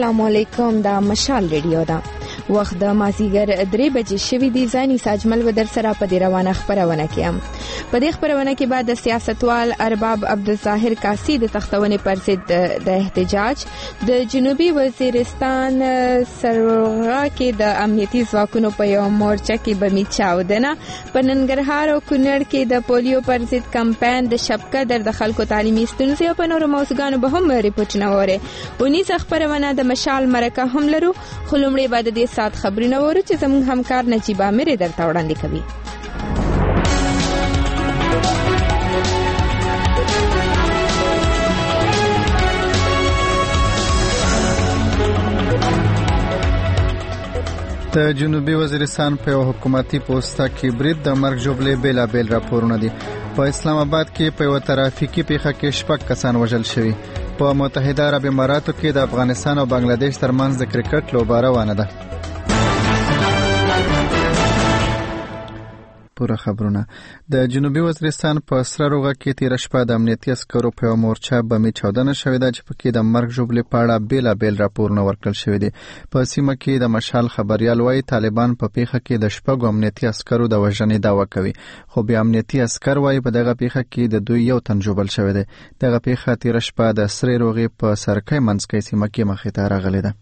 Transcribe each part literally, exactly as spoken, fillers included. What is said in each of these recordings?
السلام علیکم. دا مشال ریډیو ده. وخت د مازیګر درې بجې شوي دي. زانی ساجمل ودر سره په دې روانه خبرونه کې هم په دې خبرونه کې بعد د سیاستوال ارباب عبدالظاهر کاسی د تختونې پر ضد د احتجاج، د جنوبي وزیرستان سروغا کې د امنیتي ځواکونو په یو مورچه کې بمي چاودنه، په ننګرهار او کونړ کې د پولیو پر ضد کمپاین، د شبکدر د خلکو تعلیمي ستونزې او په نورو موضوعګانو به هم ریپورټونه وره. ونیزه خبرونه د مشال مرکه هم لرو، خو لومړی بعد د سات خبرونه وره چې زموږ همکار نجیب عامر درته وړاندې کوي. د جنوبي وزیرستان په یو حکومتي پوسټه کې برید د مرګ ژوبلې بیلابیل راپورونه دي. په اسلام آباد کې په یو ترافیکي پیښه کې شپږ کسان وژل شوي. په متحده عرب اماراتو کې د افغانستان او بنگلاديش ترمنځ د کرکټ لوبه روانه ده. پوره خبرونه. د جنوبي وزیرستان په سره روغه کې تیر شپه د امنیتي عسکرو په مورچه بمي چاودنه شوې ده چې پکې د مرګ ژوبلې په اړه بیلابیل راپورونه ورکړل شوي دي. په سیمه کې د مشال خبريال وايي طالبان په پیښه کې د شپږو امنیتي عسکرو د وژنې دعوه کوي، خو بیا امنیتي عسکر وايي په دغه پیښه کې د دوی یو تن ژوبل شوی دی. دغه پیښه تیر شپه د سره روغې په سرکۍ منځکۍ سیمه کې مخې ته راغلې ده.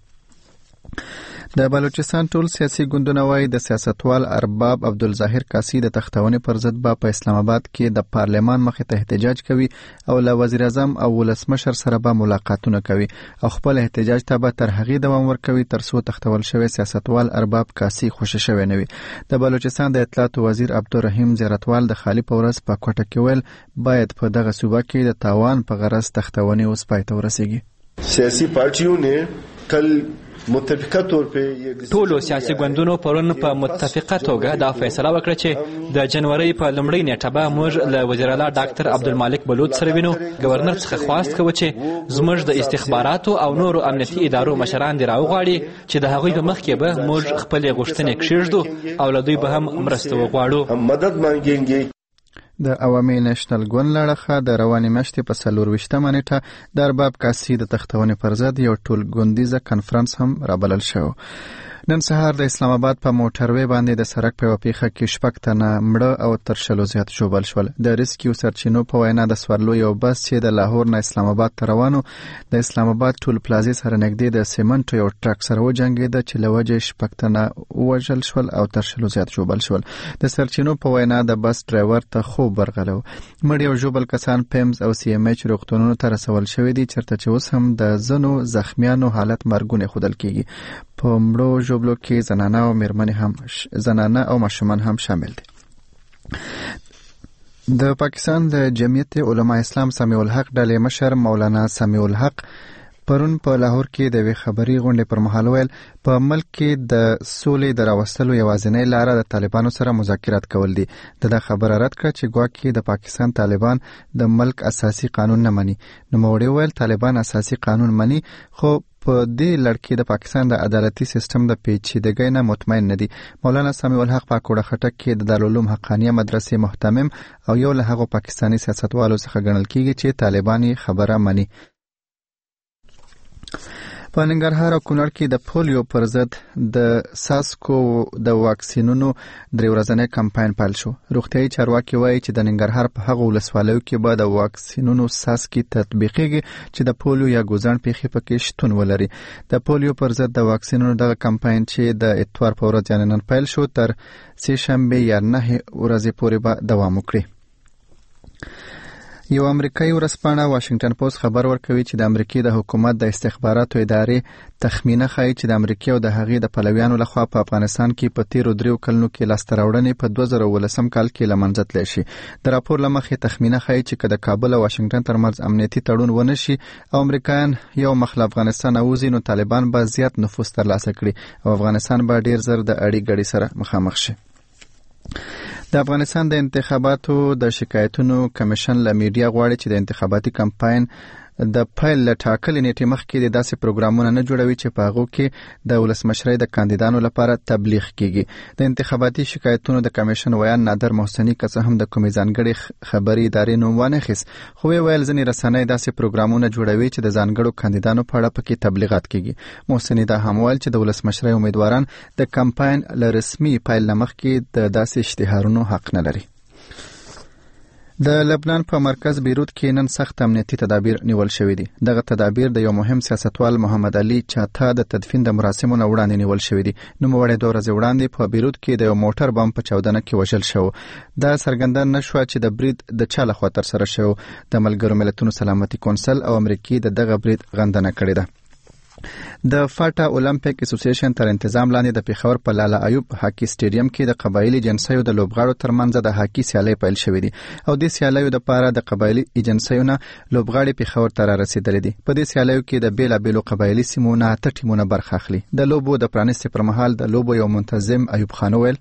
د بلوچستان ټول سیاسي ګوندونه وايي د سیاستوال ارباب عبدالظاهر کاسی د تختونې پر ضد به په اسلام آباد کې د پارلمان مخې ته احتجاج کوي او له وزیر اعظم او ولسمشر سره به ملاقاتونه کوي او خپل احتجاج ته به تر هغې دوام ورکوي تر څو تختول شوی سیاستوال ارباب کاسی خوشی شوی نه وي. د بلوچستان د اطلاعات وزیر عبدالرحیم زیرتوال د خالی په ورځ په کوټه کې ویل باید په دغه صوبه کې د تاوان په غرض تختونې اوس پای ته ورسیږي. سیاسي پارټیو نه کل متفقه طور په ټولو سیاسي ګوندونو پرون په متفقه توګه دا فیصله وکړه چې د جنوري په لومړۍ نیټه به موږ له وزیر اعلی ډاکټر عبدالمالک بلوچ سره وینو. گورنر څخه خواست کوي چې زموږ د استخباراتو او نورو امنیتي ادارو مشران دی راوغواړي چې د هغوی په مخ کې به موږ خپل غوښتنې کښېږدو او له دوی به هم مرسته وغواړو. مدد مانګيږي. د عوامي نېشنل ګوند لړخه د روانې میاشتې په څلور ویشتمه نیټه د ارباب کاسی د تختونې پر ضد یو ټول ګوندیزه کنفرانس هم رابلل شو. نن سهار د اسلام آباد په موټروي باندې د سړک په پیښه کې شپږ تنه مړه او تر شلو زیات ژوبل شول. د ریسکیو سرچینو په وینا د سوارلو یو بس چې د لاهور نه اسلام آباد ته روانو د اسلام آباد ټول پلازې سره نږدې د سیمنټو یو ټرک سره وجنګېده چې له وجې شپږ تنه وژل شول او تر شلو زیات ژوبل شول. د سرچینو په وینا د بس ډرایور ته خوب ورغلو. مړ او ژوبل کسان پیمز او سی ام ایچ روغتونونو ته رسول شوي دي چېرته چې اوس هم د ځینو زخمیانو حالت مرګونی ښودل کېږي. په مړو ژوبلو کې زنانه او میرمنې هم زنانه او ماشومان هم شامل دي. د پاکستان د جمعیت علماء اسلام سمیع الحق ډلې مشر مولانا سمیع الحق پرون په لاهور کې د وی خبري غونډې پر مهال ویل په ملک کې د سولې د راوستلو یوازینۍ لاره د طالبانو سره مذاکرات کول دي. د خبره رد کړه چې ګواکې د پاکستان طالبان د ملک اساسي قانون نه مني. نو موړي ویل طالبان اساسي قانون مني خو په دې لړ کې د پاکستان د عدالتي سیستم د پیچیدګۍ نه مطمئن نه دي. مولانا سمیع الحق په کوړه خټک کې د دارالعلوم حقانیه مدرسې محتمم او یو له هغو پاکستاني سیاستوالو څخه ګڼل کېږي چې طالبان خبره مني. په ننګرهار او کونړ کې د پولیو پر ضد د ساسکو د واکسینونو درې ورځنی کمپاین پیل شو. روغتیايي چارواکي وایي چې د ننګرهار په هغو ولسوالیو کې به د واکسینونو ساسکي تطبیقېږي چې د پولیو یا ګوزڼ پیښې پکې شتون ولري. د پولیو پر ضد د واکسینونو دغه کمپاین چې د اتوار په ورځ یعنې نن پیل شو تر سې شنبې یا نهه ورځې پورې به دوام وکړي. یو امریکایي ورځپاڼه واشنگټن پوسټ خبر ورکوي چې د امریکای د حکومت د استخباراتو ادارې تخمینه ښایي چې د امریکای او د هغې د پلویانو لخوا په افغانستان کې په تیرو دریو کلونو کې لاسته راوړنې په دوه زره ولسم کال کې له منځه تللی شي. د راپور له مخې تخمینه ښایي چې که د کابل او واشنګټن ترمنځ امنیتي تړون ونه شي او امریکایان یو مخ له افغانستان ووځي نو طالبان به زیات نفوذ ترلاسه کړي او افغانستان به ډیر زر د اړې ګډې سره مخامخ شي. د افغانستان د انتخاباتو د شکایتونو کمیشن له میډیا غواړي چې د انتخاباتي کمپاین د فایل ټاکل نیټه مخکې د داسې پروګرامونه نه جوړوي چې په هغه کې د ولسمشرۍ د کاندیدانو لپاره تبلیغ کیږي. د انتخاباتي شکایتونو د کمیشن ویان نادر محسنی که څه هم د کومې ځانګړي خبري ادارې نوم ونه خیس، خو ویل ځینې رسنۍ داسې پروګرامونه جوړوي چې د ځانګړو کاندیدانو په اړه پکې تبلیغات کیږي. محسنی دا هم ویل چې د ولسمشرۍ امیدواران د کمپاین له رسمي فایل مخکې د داسې اشتهارونو حق نه لري. د لبنان په مرکز بیروت کې نن سخت امنیتي تدابیر نیول شوې دي. دغه تدابیر د یو مهم سیاستوال محمد علي چاتا د تدفین د مراسمو نه وړاندې نیول شوې دي. نوموړی دوه ورځې وړاندې په بیروت کې د یو موټر بم په چاودنه کې وژل شو. دا څرګنده نشوه چې د برید د چا لخوا ترسره شو. د ملګرو ملتونو سلامتي کونسل او امریکای د دغه برید غندنه کړې ده. د فاټا اولمپیک اسوسییشن تر تنظیم لاندې د پیښور په لاله ایوب هاکی سټیډیم کې د قبایلی جنسیو د لوبغاړو ترمنځ د هاکی سیالۍ پیل شوې دي او د سیالیو د پاره د قبایلی جنسیو نه لوبغاړي پیښور ته رسیدلې دي. په دې سیالیو کې د بیلا بیلو قبایلی سیمو نه اته ټیمونه برخه اخلي. د لوبو د پرانیستي پر مهال د لوبو یو منتظم ایوب خان ویل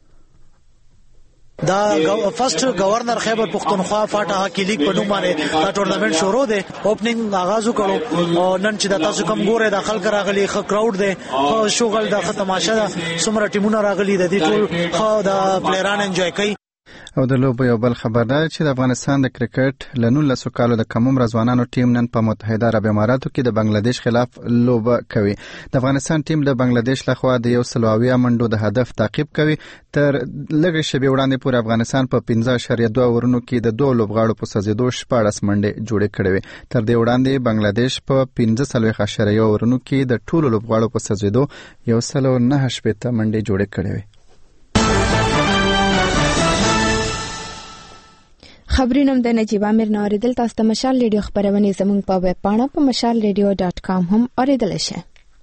دا فرست گورنر خیبر پختونخوا فاټا هاکی لیگ په نوم باندې دا ټورنمنت شروع دی. اوپننګ آغاز وکړو او نن چې د تاسو کوم ګوره د خلک راغلي خ کراود دی خو شغل د ختماشه سمره ټیمونه راغلي د دې ټول خو د پلیران انجوای کوي. او د لوبو یو بل خبردار چې د افغانستان د کرکټ له نولسو کالو د کم عمره ځوانانو ټیم نن په متحده عرب اماراتو کې د بنگلاديش خلاف لوبه کوي. د افغانستان ټیم د بنگلاديش لخوا د یو سل اویا منډو د هدف تعقیب کوي. تر لږ شېبې وړاندې پورې افغانستان په پنځه اعشاریه دوه ورونو کې د دوه لوبغاړو په سزیدو شپاړس منډې جوړې کړې وې. تر دې وړاندې بنگلاديش په پنځه څلوېښت اعشاریه ورونو کې د ټولو لوبغاړو په سزیدو یو سل نه شپېته منډې جوړې کړې وې. خبرونم د نجیب امیر نوریدل. تاسو د مشال ریډیو خبرونه زموږ په ویب پاڼه په مشال ریډیو ډاټ کام هم اوریدل شئ.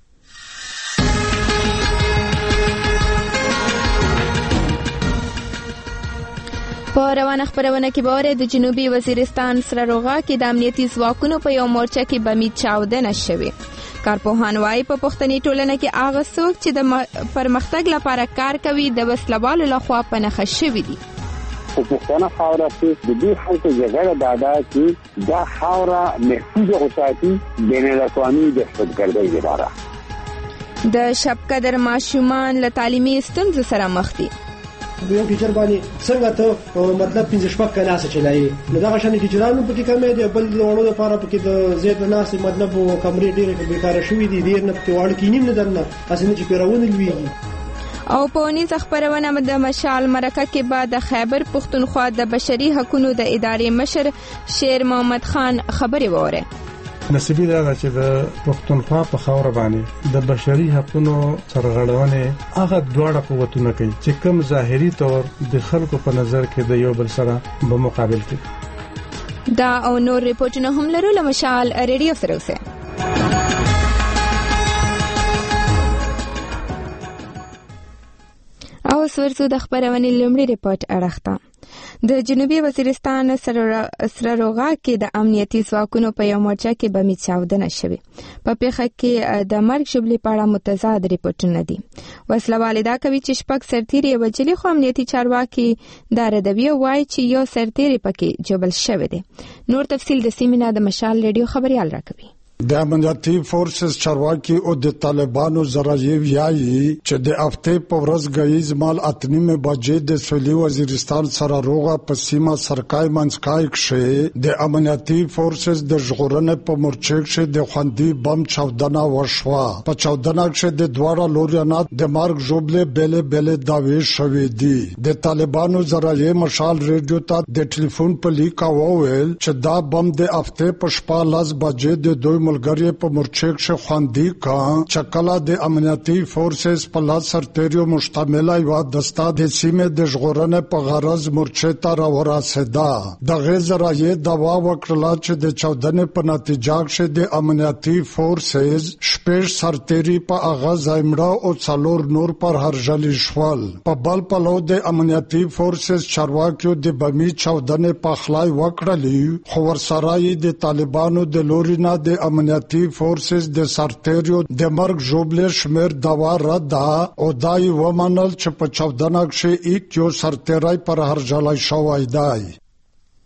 په روانه خبرونه کې به د جنوبي وزیرستان سره روغا کې د امنیتي ځواکونو په یو مورچه کې بمي چاودنه شوې. کارپوهان وايي په پښتني ټولنه کې هغه څوک چې د پرمختګ لپاره کار کوي د وسلوالو لخوا پنهخه شوي دي. په پښتنه خاوره کې د دې خلکو جګړه دادا چې دا خاوره محفوظ اوساتي بین الاقوامي دهشتګردۍ لپاره. د شب قدر ماشومان له تعلیمي ستونزو سره مخ دي. یو ټیچر باندې څنګه ته مطلب پنځه شپږ کلاسه چلایي نو دا غشنه ټیچرانو پکې کمې دي بل وړو لپاره پکې د زیات ناس مطلب کمرې ډېرې بیکاره شوې دي ډېر نه پکې وړ کینیم نه درنه اسنه چې پیرونه لويږي. او په نيز خبرونه د مشال مرکه کې بعد د خیبر پختونخوا د بشري حقوقو د ادارې مشر شیر محمد خان خبري وره. نصیبی دا چې د پښتونخوا په خاور باندې د بشري حقوقو سرغړونه هغه دواړه قوتونه کوي چې کوم ظاهري تور د خلکو په نظر کې د یو بل سره په مقابل کې. دا او نور ریپورتونه هم لرو له مشال ریډیو سره اوسه. او سورسو د خبرونې لومړی ریپورت اړخته د جنوبي وزیرستان سره روغا کې د امنیتي ځواکونو په یو مورچه کې بمي چاودنه شوې. په پیښه کې د مرګ شبلې په اړه متضاد ریپورتونه دي. وسلوال دا کوي چې شپږ سرتیري وجلي خو امنیتي چارواکي دا ردوی وایي چې یو سرتیري پکې جبل شوی دی. نور تفصیل د سیمینا د مشال ریډیو خبريال راکوي. د امنیتي فورسز چارواکي او د طالبانو ذرایع یایي چې د هفته په ورځ غیز مال اتنیمه بجې د سولي وزیرستان سره روغه په سیمه سرکای منځکای کې د امنیتي فورسز د ژغورنې په مورچه کې د خوندي بم چاودنه وشوه. په چاودنه کې د دواره لوريانه د مارګ جوبله بل بل داوی شوې دي. د طالبانو ذرایع مشال ریډیو ته د ټلیفون په لیکا وویل چې دا بم د هفته په شپه لاس بجې د دوی ملګری په مورچه کې خواندي کا چکلا د امنیتي فورسز په لاس سرتیرو مشتمله یو دسته د سیمه د ژغورنې په غرض مورچه ته راورسېده. د غزرایې دوا وکړه چې د چاودنې په نتیجه کې د امنیتي فورسز شپږ سرتیري په اغاز ایمړه او څلور نور پر هرجلی شول. په بل پلو د امنیتي فورسز چارواکیو د بمی چاودنې په خلای وکړلې خو ورسره د طالبانو د لورینه د امنیتي فورسز د سرتیرو د مرګ جوبله شمیر دوا ردا او دای ومنل چې په چاودنه کې یک یو سرتیرای پر هرجلای شوی دی.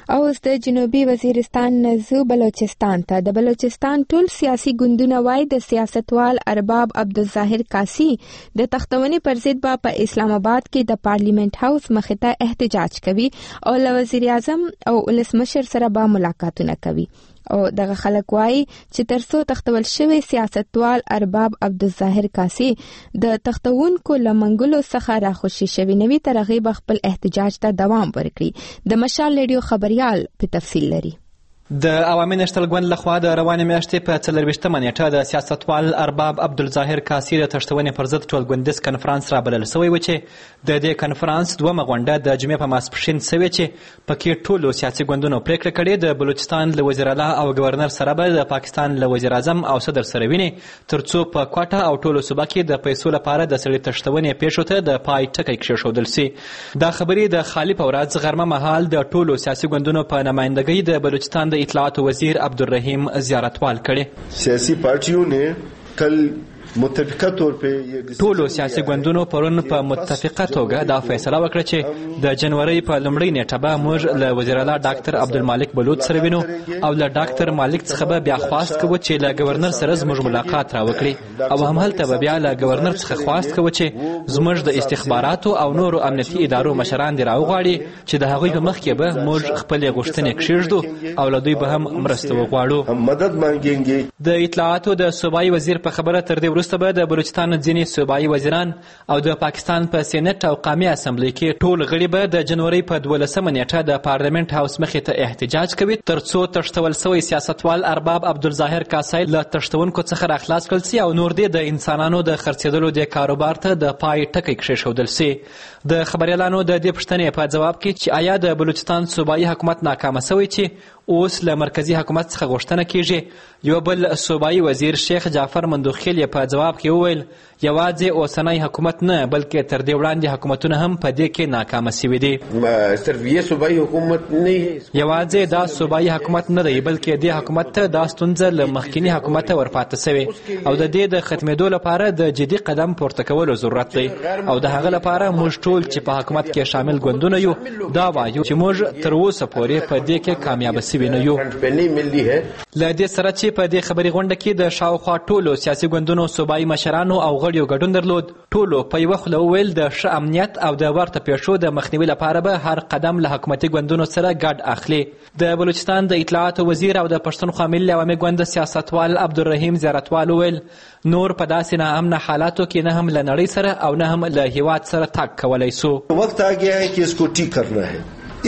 او د جنوبي وزیرستان نزو بلوچستان ته د بلوچستان ټول سیاسي ګوندونه وای د سیاستوال ارباب عبدالظاهر کاسی د تختونې پر ضد په اسلام آباد کې د پارلیمنت هاوس مخې ته احتجاج کوي او له وزیر اعظم او ولسمشر سره به ملاقاتونه کوي او دغه خلک وایي چې ترڅو تختول شوی سیاستوال ارباب عبدالظاهر کاسی د تختونکو لمنګلو څخه راخوشي شوی نوي ترغیب خپل احتجاج ته دوام ورکړي. د مشال ریډیو خبريال په تفصیل لري. د عوامي نشتل ګوند لخوا د روانې میاشتې په څلرویشتمه نیټه د سیاستوال ارباب عبدالظاهر کاسی د تښتونې پر ضد ټولګوندیز کنفرانس رابلل شوی و چې د دې کنفرانس دومه غونډه د جمعې په ماسپښین شوې چې پکې ټولو سیاسي ګوندونو پریکړه کړې د بلوچستان له وزیر اعلی او گورنر سره به د پاکستان له وزیر اعظم او صدر سره ویني ترڅو په کوټه او ټولو صوبه کې د پیسو لپاره د سړي تښتونې پیښو ته د پای ټکی کېښودل شي. دا خبرې د خالي په ورځ غرمه مهال د ټولو سیاسي ګوندونو په نمائندګۍ د بلوچستان د اطلاعات وزیر عبدالرحیم زیارتوال کړي. سیاسي پارټیوں نے کل متفقه طور په ټولو سیاسي ګوندونو پرون په متفقه توګه دا فیصله وکړه چې د جنوري په لومړۍ نیټه به موږ له وزیر اعلی ډاکټر عبدالمالک بلوچ سره وینو او له ډاکټر مالک څخه به بیا خواست کوو چې له گورنر سره زموږ ملاقات راوکړي او همهلته به بیا له گورنر څخه خواست کوو چې زموږ د استخباراتو او نورو امنیتي ادارو مشران دې راوغواړي چې د هغوی په مخ کې به موږ خپلې غوښتنې کښېږدو او له دوی به هم مرسته وغواړو. مدد مانګेंगे. د اطلاعاتو د صوبایي وزیر په خبره تر دې وروسته به د بلوچستان ځینې صوبایي وزیران او د پاکستان په سېنټ او قومي اسمبلی کې ټول غړي به د جنوري په دولسمه نیټه د پارلیمنت هاوس مخې ته احتجاج کوي ترڅو تښتول شوی سیاستوال ارباب عبدالظاهر کاسی له تښتونکو څخه راخلاص کړل شي او نور دې د انسانانو د خرڅېدلو د کاروبار ته د پای ټکی کېښودل شي. د خبريالانو د دې پوښتنې په ځواب کې چې آیا د بلوچستان صوبایي حکومت ناکامه شوی چې اوس له مرکزی حکومت څخه غوښتنه کیږي، یو بل صوبایي وزیر شیخ جعفر مندوخیل په جواب کې وویل یوازې اوسنی حکومت نه بلکې تر دې وړاندې حکومتونه هم په دې کې ناکامه شوي دي. صرف یې صوبایي حکومت نه یوازې دا صوبایي حکومت نه دی بلکې دې حکومت ته دا ستونزه له مخکینی حکومت ورپاتې شوې او د دې د ختمېدو لپاره د جدي قدم پورته کولو ضرورت دی او د هغه لپاره موږ ټول چې په حکومت کې شامل ګوندونه یو دا وایو چې موږ تر اوسه پورې په دې کې کامیاب شوي نه یو. له دې سره چې په دې خبري غونډه کې د شاوخوا ټولو سیاسي ګوندونو صوبایي مشرانو او غړیو ګډون درلود، ټولو په یوه خوله وویل د ښه امنیت او د ورته پیښو د مخنیوي لپاره به هر قدم له حکومتي ګوندونو سره ګډ اخلي. د بلوچستان د اطلاعاتو وزیر او د پښتونخوا ملي عوامي ګوند سیاستوال عبدالرحیم زیارتوال وویل نور په داسې ناامنه حالاتو کې نه هم له نړۍ سره او نه هم له هیواد سره تګ کولی سو. وخت آ گیا ہے کہ اس کو ٹھیک کرنا ہے.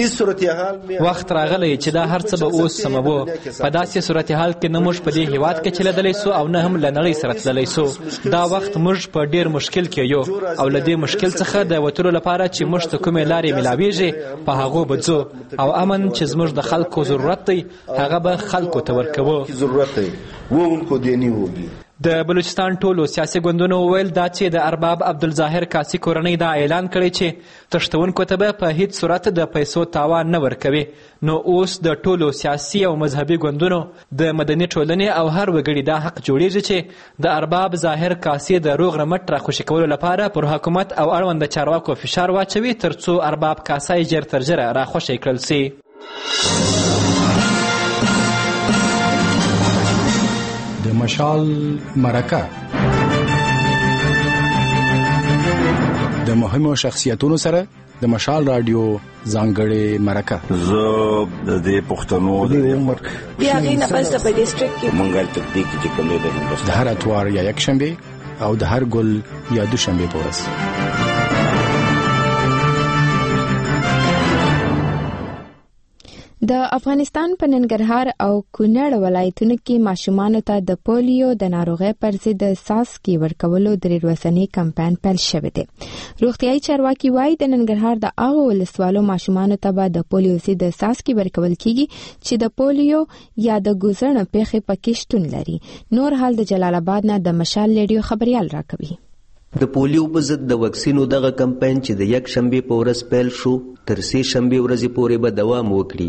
وخت راغلی چې دا هر څه به اوس سموو. په داسې صورتحال کې نه موږ په دې هیواد کې چلیدلی سو او نه هم له نړۍ سره تللی سو. دا وخت موږ په ډیر مشکل کې یو او له دې مشکل څخه د وتلو لپاره چې موږ ته کومې لارې میلاویږي په هغو به ځو او امن چې زموږ د خلکو ضرورت دی هغه به خلکو ته ورکوو. د بلوچستان ټولو سیاسي ګوندونو وویل دا چې د ارباب عبدالظاهر کاسی کورنۍ دا اعلان کړی چې تښتونکو ته به په هیڅ صورت د پیسو تاوان نه ورکوي. نو اوس د ټولو سیاسي او مذهبي ګوندونو د مدني ټولنې او هر وګړي دا حق جوړیږي چې د ارباب ظاهر کاسی د روغ رمټ راخوشي کولو لپاره پر حکومت او اړوند چارواکو فشار واچوي ترڅو ارباب کاسی ژر تر ژره راخوشي کړل شي. د مشال مرکه د مهمو شخصیتونو سره د مشال رادیو ځانګړې مرکه. زه د پښتنو د عمر بیا غینه پس په ډیسټریکټ کې منګل تطبیق چې کوم د هندوستان د هر اتوار یا یک شنبه او د هر ګل یا دوشنبه په ورځ. د افغانستان په ننګرهار او کونړ ولایتونو کې ماشومانو ته د پولیو د ناروغۍ پر ضد د څاڅکي ورکولو درې ورځنی کمپاین پیل شوی دی. روغتیايي چارواکي وایي د ننګرهار د هغو ولسوالو ماشومانو ته به د پولیو ضد د څاڅکي ورکول کیږي چې د پولیو یا د ګوزڼ پیښې پکې شتون لري. نور حال د جلال آباد نه د مشال ریډیو خبريال راکوي. د پولیو په ضد د وکسینو دغه کمپاین چې د یک شنبه په ورځ پیل شو تر سه شنبه ورځې پورې به دوام وکړي.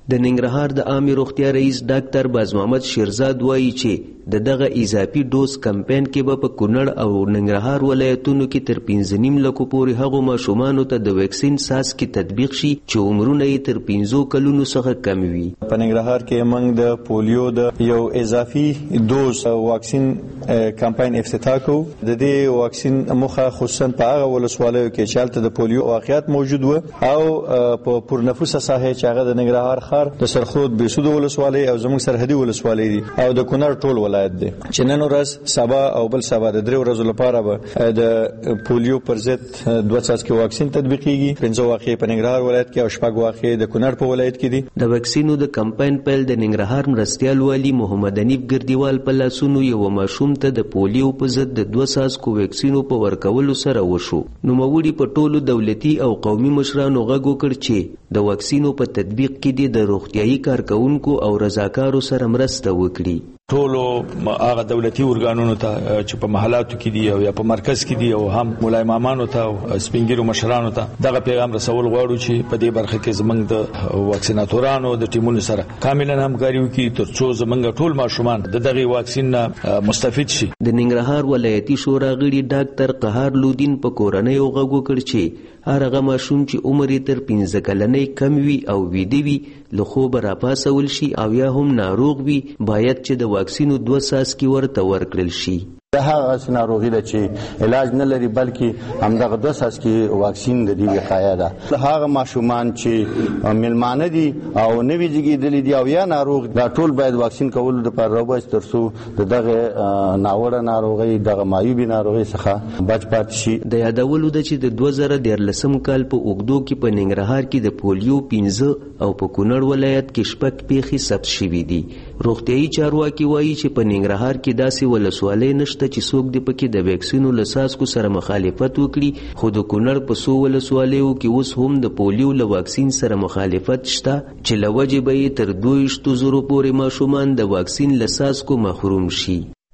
د ننګرهار د عامه روغتیا رئیس ډاکټر باز محمد شیرزاد وایي چې د دغه اضافي ډوز کمپاین کې به په کونړ او ننګرهار ولایتونو کې تر پنځه نیم لکو پورې هغو ماشومانو ته د ویکسین څاڅکي تطبیق شي چې عمرونه یې تر پنځو کلونو څخه کم وي. په ننګرهار کې موږ د پولیو د یو اضافي ډوز واکسین کمپاین افتتاح کوو. د دې واکسین موخه خصوصا په هغه ولسوالیو کې چې هلته د پولیو واقعیت موجود و او په پرنفوسه ساحه چې هغه د ننګرهار ښار د سرخود بېسود ولسوالۍ او زموږ سرحدي ولسوالۍ دي او د کونړ ټول ولایت دی چې نن ورځ سبا او بل سبا د درې ورځو لپاره به د پولیو پر ضد دوه څاڅکي واکسین تطبیقیږي. پنځه واقعې په ننګرهار ولایت کې او شپږ واقعې د کونړ په ولایت کې دي. د ویکسینو د کمپاین پیل د ننګرهار مرستیال والي محمد انیف ګردیوال په لاسونو یو ماشوم ته د پولیو په ضد د دوه څاڅکو ویکسینو په ورکولو سره وشو. نوموړي په ټولو دولتي او قومي مشرانو غږ وکړ چې د واکسینو په تطبیق کې د روغتیايي کارکونکو او رضاکارو سره مرسته وکړي. ټولو هغه دولتي ارګانونو ته چې په محلاتو کې دي او یا په مرکز کې دي او هم مولای مامانو ته او سپینګیرو مشرانو ته دغه پیغام رسول غواړو چې په دې برخه کې زمنګ د واکسیناتورانو د ټیمونو سره کاملا همکاري وکړي ترڅو زمنګ ټول ماشومان د دغه واکسین مستفید شي. د ننګرهار ولایتي شورا غړي ډاکټر قهار لودین په کورنۍ او غږ وکړ چې هغه ماشوم چې عمر یې تر پنځه کلنۍ کم وي او ویده وي له خوبه راپاسول شي او یا هم ناروغ وي باید چې د واکسینو دوه څاڅکي ورته ورکړل شي. د هغه ناروغي ده چې علاج نه لري بلکې همدغه دوه څاڅکي واکسین د دې وقایه ده. هغه ماشومان چې ملمانه دي او نوي زیږیدلي دي او یا ناروغ دا ټول باید واکسین کولو لپاره راوباسي ترڅو د دغه ناوړه ناروغي دغه معیوبي ناروغي څخه بچ پاتې شي. د یادولو ده چې د دوه زره دیارلسم کال په اوږدو کې په ننګرهار کې د پولیو پنځه او په کونړ ولایت کې شپږ پیښې ثبت شوي دي. روغتیايي چارواکي وایي چې په ننګرهار کې داسې ولسوالۍ نشته چې څوک د پکې د ویکسینو له څاڅکو سره مخالفت وکړي خو د کونړ په څو ولسوالیو کې اوس هم د پولیو له واکسین سره مخالفت شته چې له وجې به یې تر دوه ویشتو زرو پورې ماشومان د واکسین له څاڅکو محروم شي.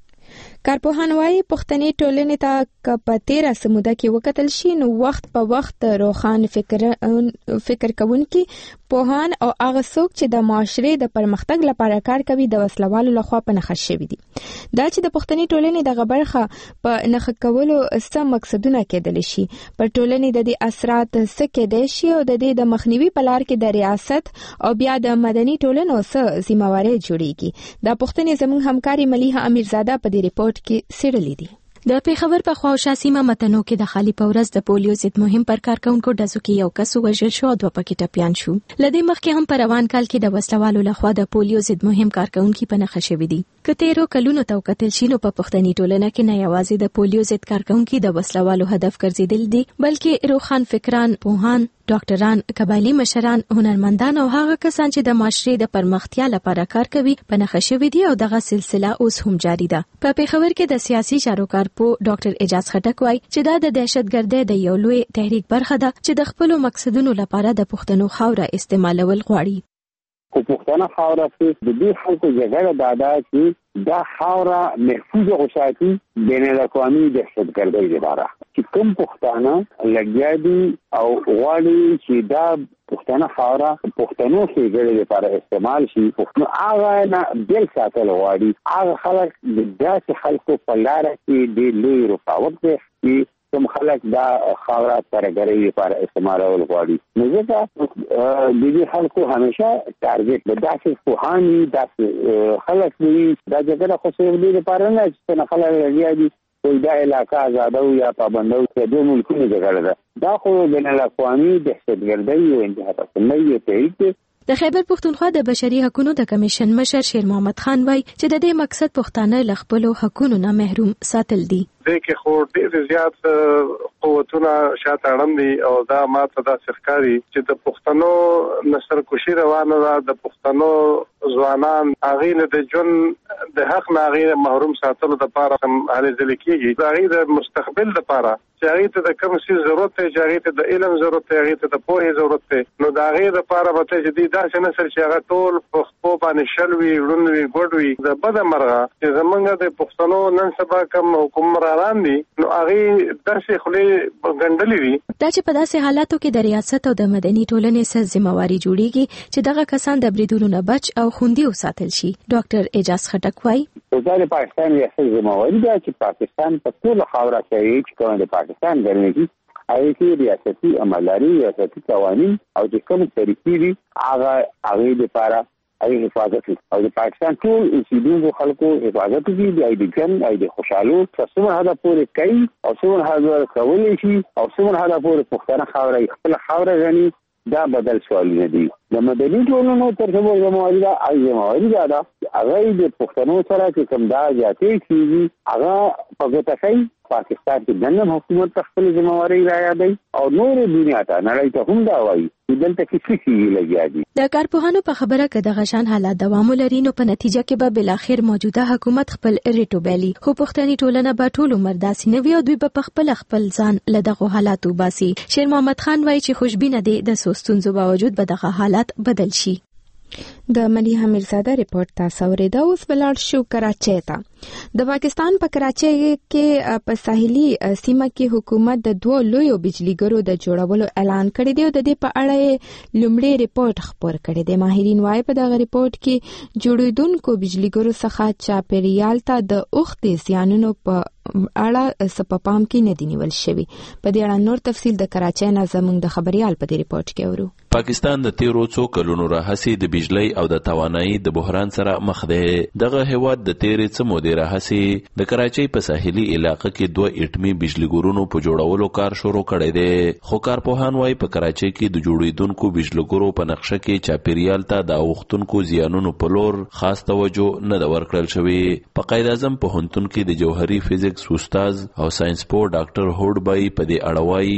کارپوهان وايي پښتني ټولنې ته که په تیره سموده کې وکتل شي نو وخت په وخت روښان فکر فکر کوونکي پوهان او هغه څوک چې د معاشرې د پرمختګ لپاره کار کوي د وسلوالو لخوا په نښه شوي دي. دا چې د پښتني ټولنې دغه برخه په نښه کولو څه مقصدونه کېدلی شي پر ټولنې د دې اثرات څه کېدای شي او د دې د مخنیوي په لار کې د ریاست او بیا د مدني ټولنو څه ذمہواري جوړیږي. دا پښتني زموږ همکاري ملیحه امیرزاده په دې ریپورت کې سیړلې دي. د پیښور په خواوشا سیمه متنو کې د خالی پورز د پولیو ضد مهم پر کارکونکو ډزو کې یو کس وژل شو او دوه پکې ټپيان شو. لدې مخکې هم په روان کال کې د وسلوالو لخوا د پولیو ضد مهم کارکونکو په نښه شوي دي. که تیرو کلونو ته وکتل شي نو په پښتني ټولنه کې نه یوازې د پولیو ضد کارکونکو د وسلوالو هدف ګرځیدل دي بلکې روښان فکران، پوهان، ډاکټران، قبایلی مشران، هنرمندان او هغه کسان چې د معاشرې د پرمختیا لپاره کار کوي په نښه شوي دي او دغه سلسله اوس هم جاری ده. په پیښور کې د سیاسي چارو کارپو ډاکټر اجاز خټک وایي چې دا د دهشتګردۍ د یو لوی تحریک برخه ده چې د خپلو مقصدونو لپاره د پښتنو خاوره استعمالول غواړي. خو پښتنه خاوره کې د دې خلکو جګړه دادا چې دا خاوره محفوظ وساتي بین الاقوامي دهشتګردۍ لپاره چې کوم پښتانه لګیا دي او غواړي چې دا پښتنه خاوره پښتنو ښېګړې لپاره استعمال شي نو هغه نه بل ساتل غواړي. هغه خلک د داسې خلکو په لاره کې ډېر لوی رکاوټ دی چې کوم خلک دا خاوره ترګرۍ لپاره استعمالول غواړي. نو ځکه د دې خلکو همیشه ټارګټ د داسې پوهان دي داسې خلک دي دا جګړه خو څه دې لپاره نه چې خلک لګیا دي دا علاقه آزادو یا پابندو د دوه ملکونو جګړه ده. دا خو بین الاقوامي دهشتګردۍ او انتحار پسندۍ تحریک دی. د خیبر پښتونخوا د بشري حقوقو د کمیشن مشر شیر محمد خان وایي چې د دې مقصد پښتانه له خپلو حقوقو نه محروم ساتل دي. دې کې خو ډېر زیات قوتونه شاته اړم دي او دا ماته دا ښکاري چې د پښتنو نسل کشي روانه ده. د پښتنو ځوانان هغه نه د جون د حق نه هغه محروم ساتلو لپاره هم هلي ځل کېږي. دا هغه د مستقبل لپاره چې هغه ته د کوم څه ضرورت دی، چې هغه ته د علم ضرورت دی، هغه ته د پوهې ضرورت دی، نو دا هغه لپاره به چې دې داسې نسل چې هغه ټول په خپل باندې شلوي ورونوي ګډوي د بده مرغه چې زمونږ د پښتنو نن سبا کوم حکومت افسران دي نو هغه درس خله غندلې دي. دا چې په داسې حالاتو کې د ریاست او د مدني ټولنې سره ذمہواری جوړیږي چې دغه کسان د بریدونو نه بچ او خوندي وساتل شي. ډاکټر اعجاز خټک وایي د پاکستان ریاست ذمہواری ده چې پاکستان په ټول خاوره کې چې کوم د پاکستان ګرځي هغه کې ریاستي عملداري ریاستي قوانين او د کوم طریقې دي هغه هغه لپاره هغه حفاظت او د پاکستان ټول اوسیدونکو خلکو حفاظت دي د ایډیکن او د خوشحالو څومره هدا پورې کوي او څومره هدا کولای شي او څومره هدا پورې پښتنه خاوره خپل خاوره غني دا بدل سوالونه دي. د مدني ټولنو تر څو زموږ دا ایمواري دا هغه د پښتنو سره چې کوم دا ځاتې کیږي هغه په ګټه پاکستان کې دنه حکومت خپل ذمہواری را یادای او نور دنیا ته نړۍ ته هم دا وایي چې دلته کې څه کیږي لګیا دي. د کارپوهانو په خبره کې د غشان حالات دوام لري نو په نتیجه کې به بل اخر موجوده حکومت خپل ریټوبلی خو پښتني ټولنه به ټول عمر داسې نه وي او دوی په خپل خپل ځان له دغه حالاتو باسي. شیر محمد خان وایي چې خوشبینه دي د سوستونزو باوجود به دغه حالات بدل شي. د ملیحه میرزاده ریپورت تاسو ورېدا. اوس بلار شو کراچۍ ته. د پاکستان په کراچۍ کې په ساحلي سیمه کې حکومت د دوه لویو بجلیګرو د جوړولو اعلان کړی دی او د دې په اړه لومړی ریپورت خبر کړی دی. ماهرین وايي په دغه ریپورت کې جوړیدونکو بجلیګرو څخه چاپیریال ته د اوختې زیانونو په اړه سپپام کې نه دی نیول شوی. په دې اړه نور تفصیل د کراچۍ نه زموږ د خبريال په دې ریپورت کې اورو. پاکستان د تیرو څو کلونو راهسي د بجلی او د توانایي د بحران سره مخ دی. دغه هیواد د تیرې څو مودې راهسي د کراچۍ په ساحلي علاقې کې دوه اټمي بجلیګورونو په جوړولو کار شروع کړی دی. خو کارپوهان وايي په کراچۍ کې د جوړیدونکو بجلیګورو په نقشه کې چاپیریال ته د اوختونکو زیانونو په لور خاص توجه نه ده ورکړل شوې. په قائد اعظم پوهنتون کې د جوهري فزیکس استاد او ساينس پوه ډاکټر هوډ بای په دې اړه وايي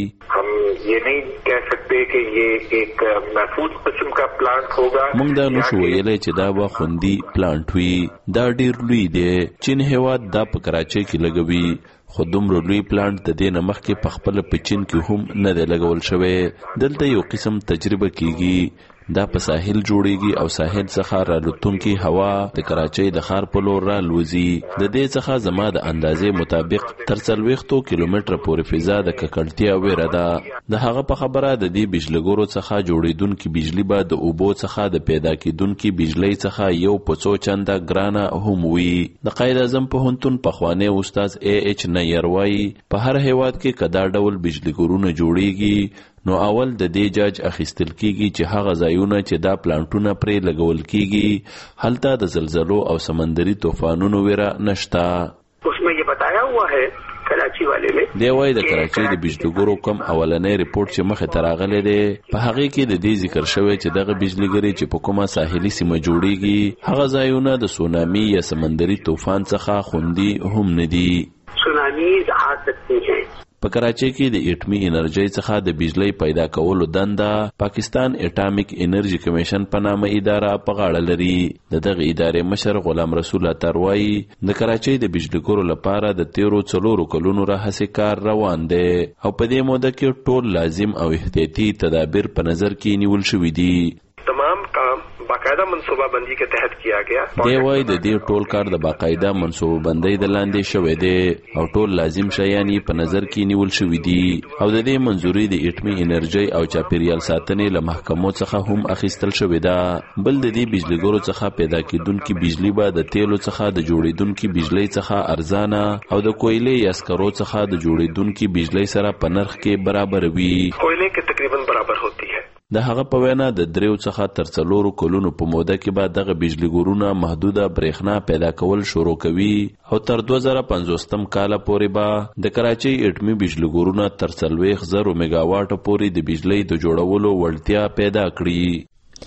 ये नहीं कह सकते कि ये एक महफूज किस्म का प्लांट होगा. موږ دا نشو ویلای چې دا به خوندي پلانټ وي. دا ډیر لوی دی. چین هیواد دا په کراچۍ کې لګوي خو دومره لوی پلانټ د دې نه مخکې په خپل په چین کې هم نه دی لګول شوی. دلته یو قسم تجربه کیږي. دا په ساحل جوړیږي او ساحل څخه رالوتونکي هوا د کراچۍ د ښار په لور رالوزي. د دې څخه زما د اندازې مطابق تر څلوېښتو کیلومتره پورې فضا د ککړتیا ویره ده. د هغه په خبره د دې بجلیګورو څخه جوړیدونکي بجلی به د اوبو څخه د پیدا کیدونکي بجلی څخه یو په څو چنده ګرانه هم وي. د قائد اعظم پوهنتون پخوانی استاد ای ایچ نیر وایي په هر هیواد کې کدا ډول بجلیګورونه جوړیږي نو اول د دې جاج اخیستل کیږي چې هغه ځایونه چې دا پلانټونه پرې لګول کیږي هلته د زلزلو او سمندري طوفانونو ویره نشتا. उसमें ये बताया हुआ है کراچي والے له دی وای د کراچۍ د بجلیګورو کم اولنې ریپورت چې مخه تراغله دی په هغه کې د دې ذکر شوی چې دغه بجلیګری چې په کومه ساحلي سیمه جوړیږي هغه ځایونه د سونامي یا سمندري طوفان څخه خوندي هم نه دي. سونامي آ سکتی ہیں. په کراچۍ کې د اټمي انرژي څخه د بجلی پیدا کولو دنده پاکستان اټامیک انرژي کمیشن په نامه اداره په غاړه لري. د دغه ادارې مشر غلام رسول الله وایي د کراچۍ د بجلیګورو لپاره د تیرو څلورو کلونو راهسي کار روان دی او په دې موده کې ټول لازم او احتیاطي تدابیر په نظر کې نیول شوي دي. تمام کام باقاعده منصوبه بندی کے تحت کیا گیا. دی وای د دې ټول کار د باقاعده منصوبه بندۍ د لاندې شوی دی او ټول لازم شیان په نظر کې نیول شوی دي او د دې منځوري د اټمي انرژي او چاپیریال ساتنې له محکمو څخه هم اخیستل شوی ده. بل د دې بجلیګورو څخه پیدا کیدونکي بجلی به د تیلو څخه د جوړیدونکي بجلی څخه ارزانه او د کویلې یا سکرو څخه د جوړیدونکي بجلی سره په نرخ کې برابر وي. کویلې کې تقریبا برابر ہوتی ہے. د هغه په وینا د دریو څخه تر څلورو کلونو په موده کې به دغه بجلیګورونه محدوده برېښنا پیدا کول شروع کوي او تر دوه زره پنځوستم کال پورې به د کراچۍ اټمي بجلیګورونه تر څلوېښت زره میگا واټ پورې د بجلی د جوړولو وړتیا پیدا کړي.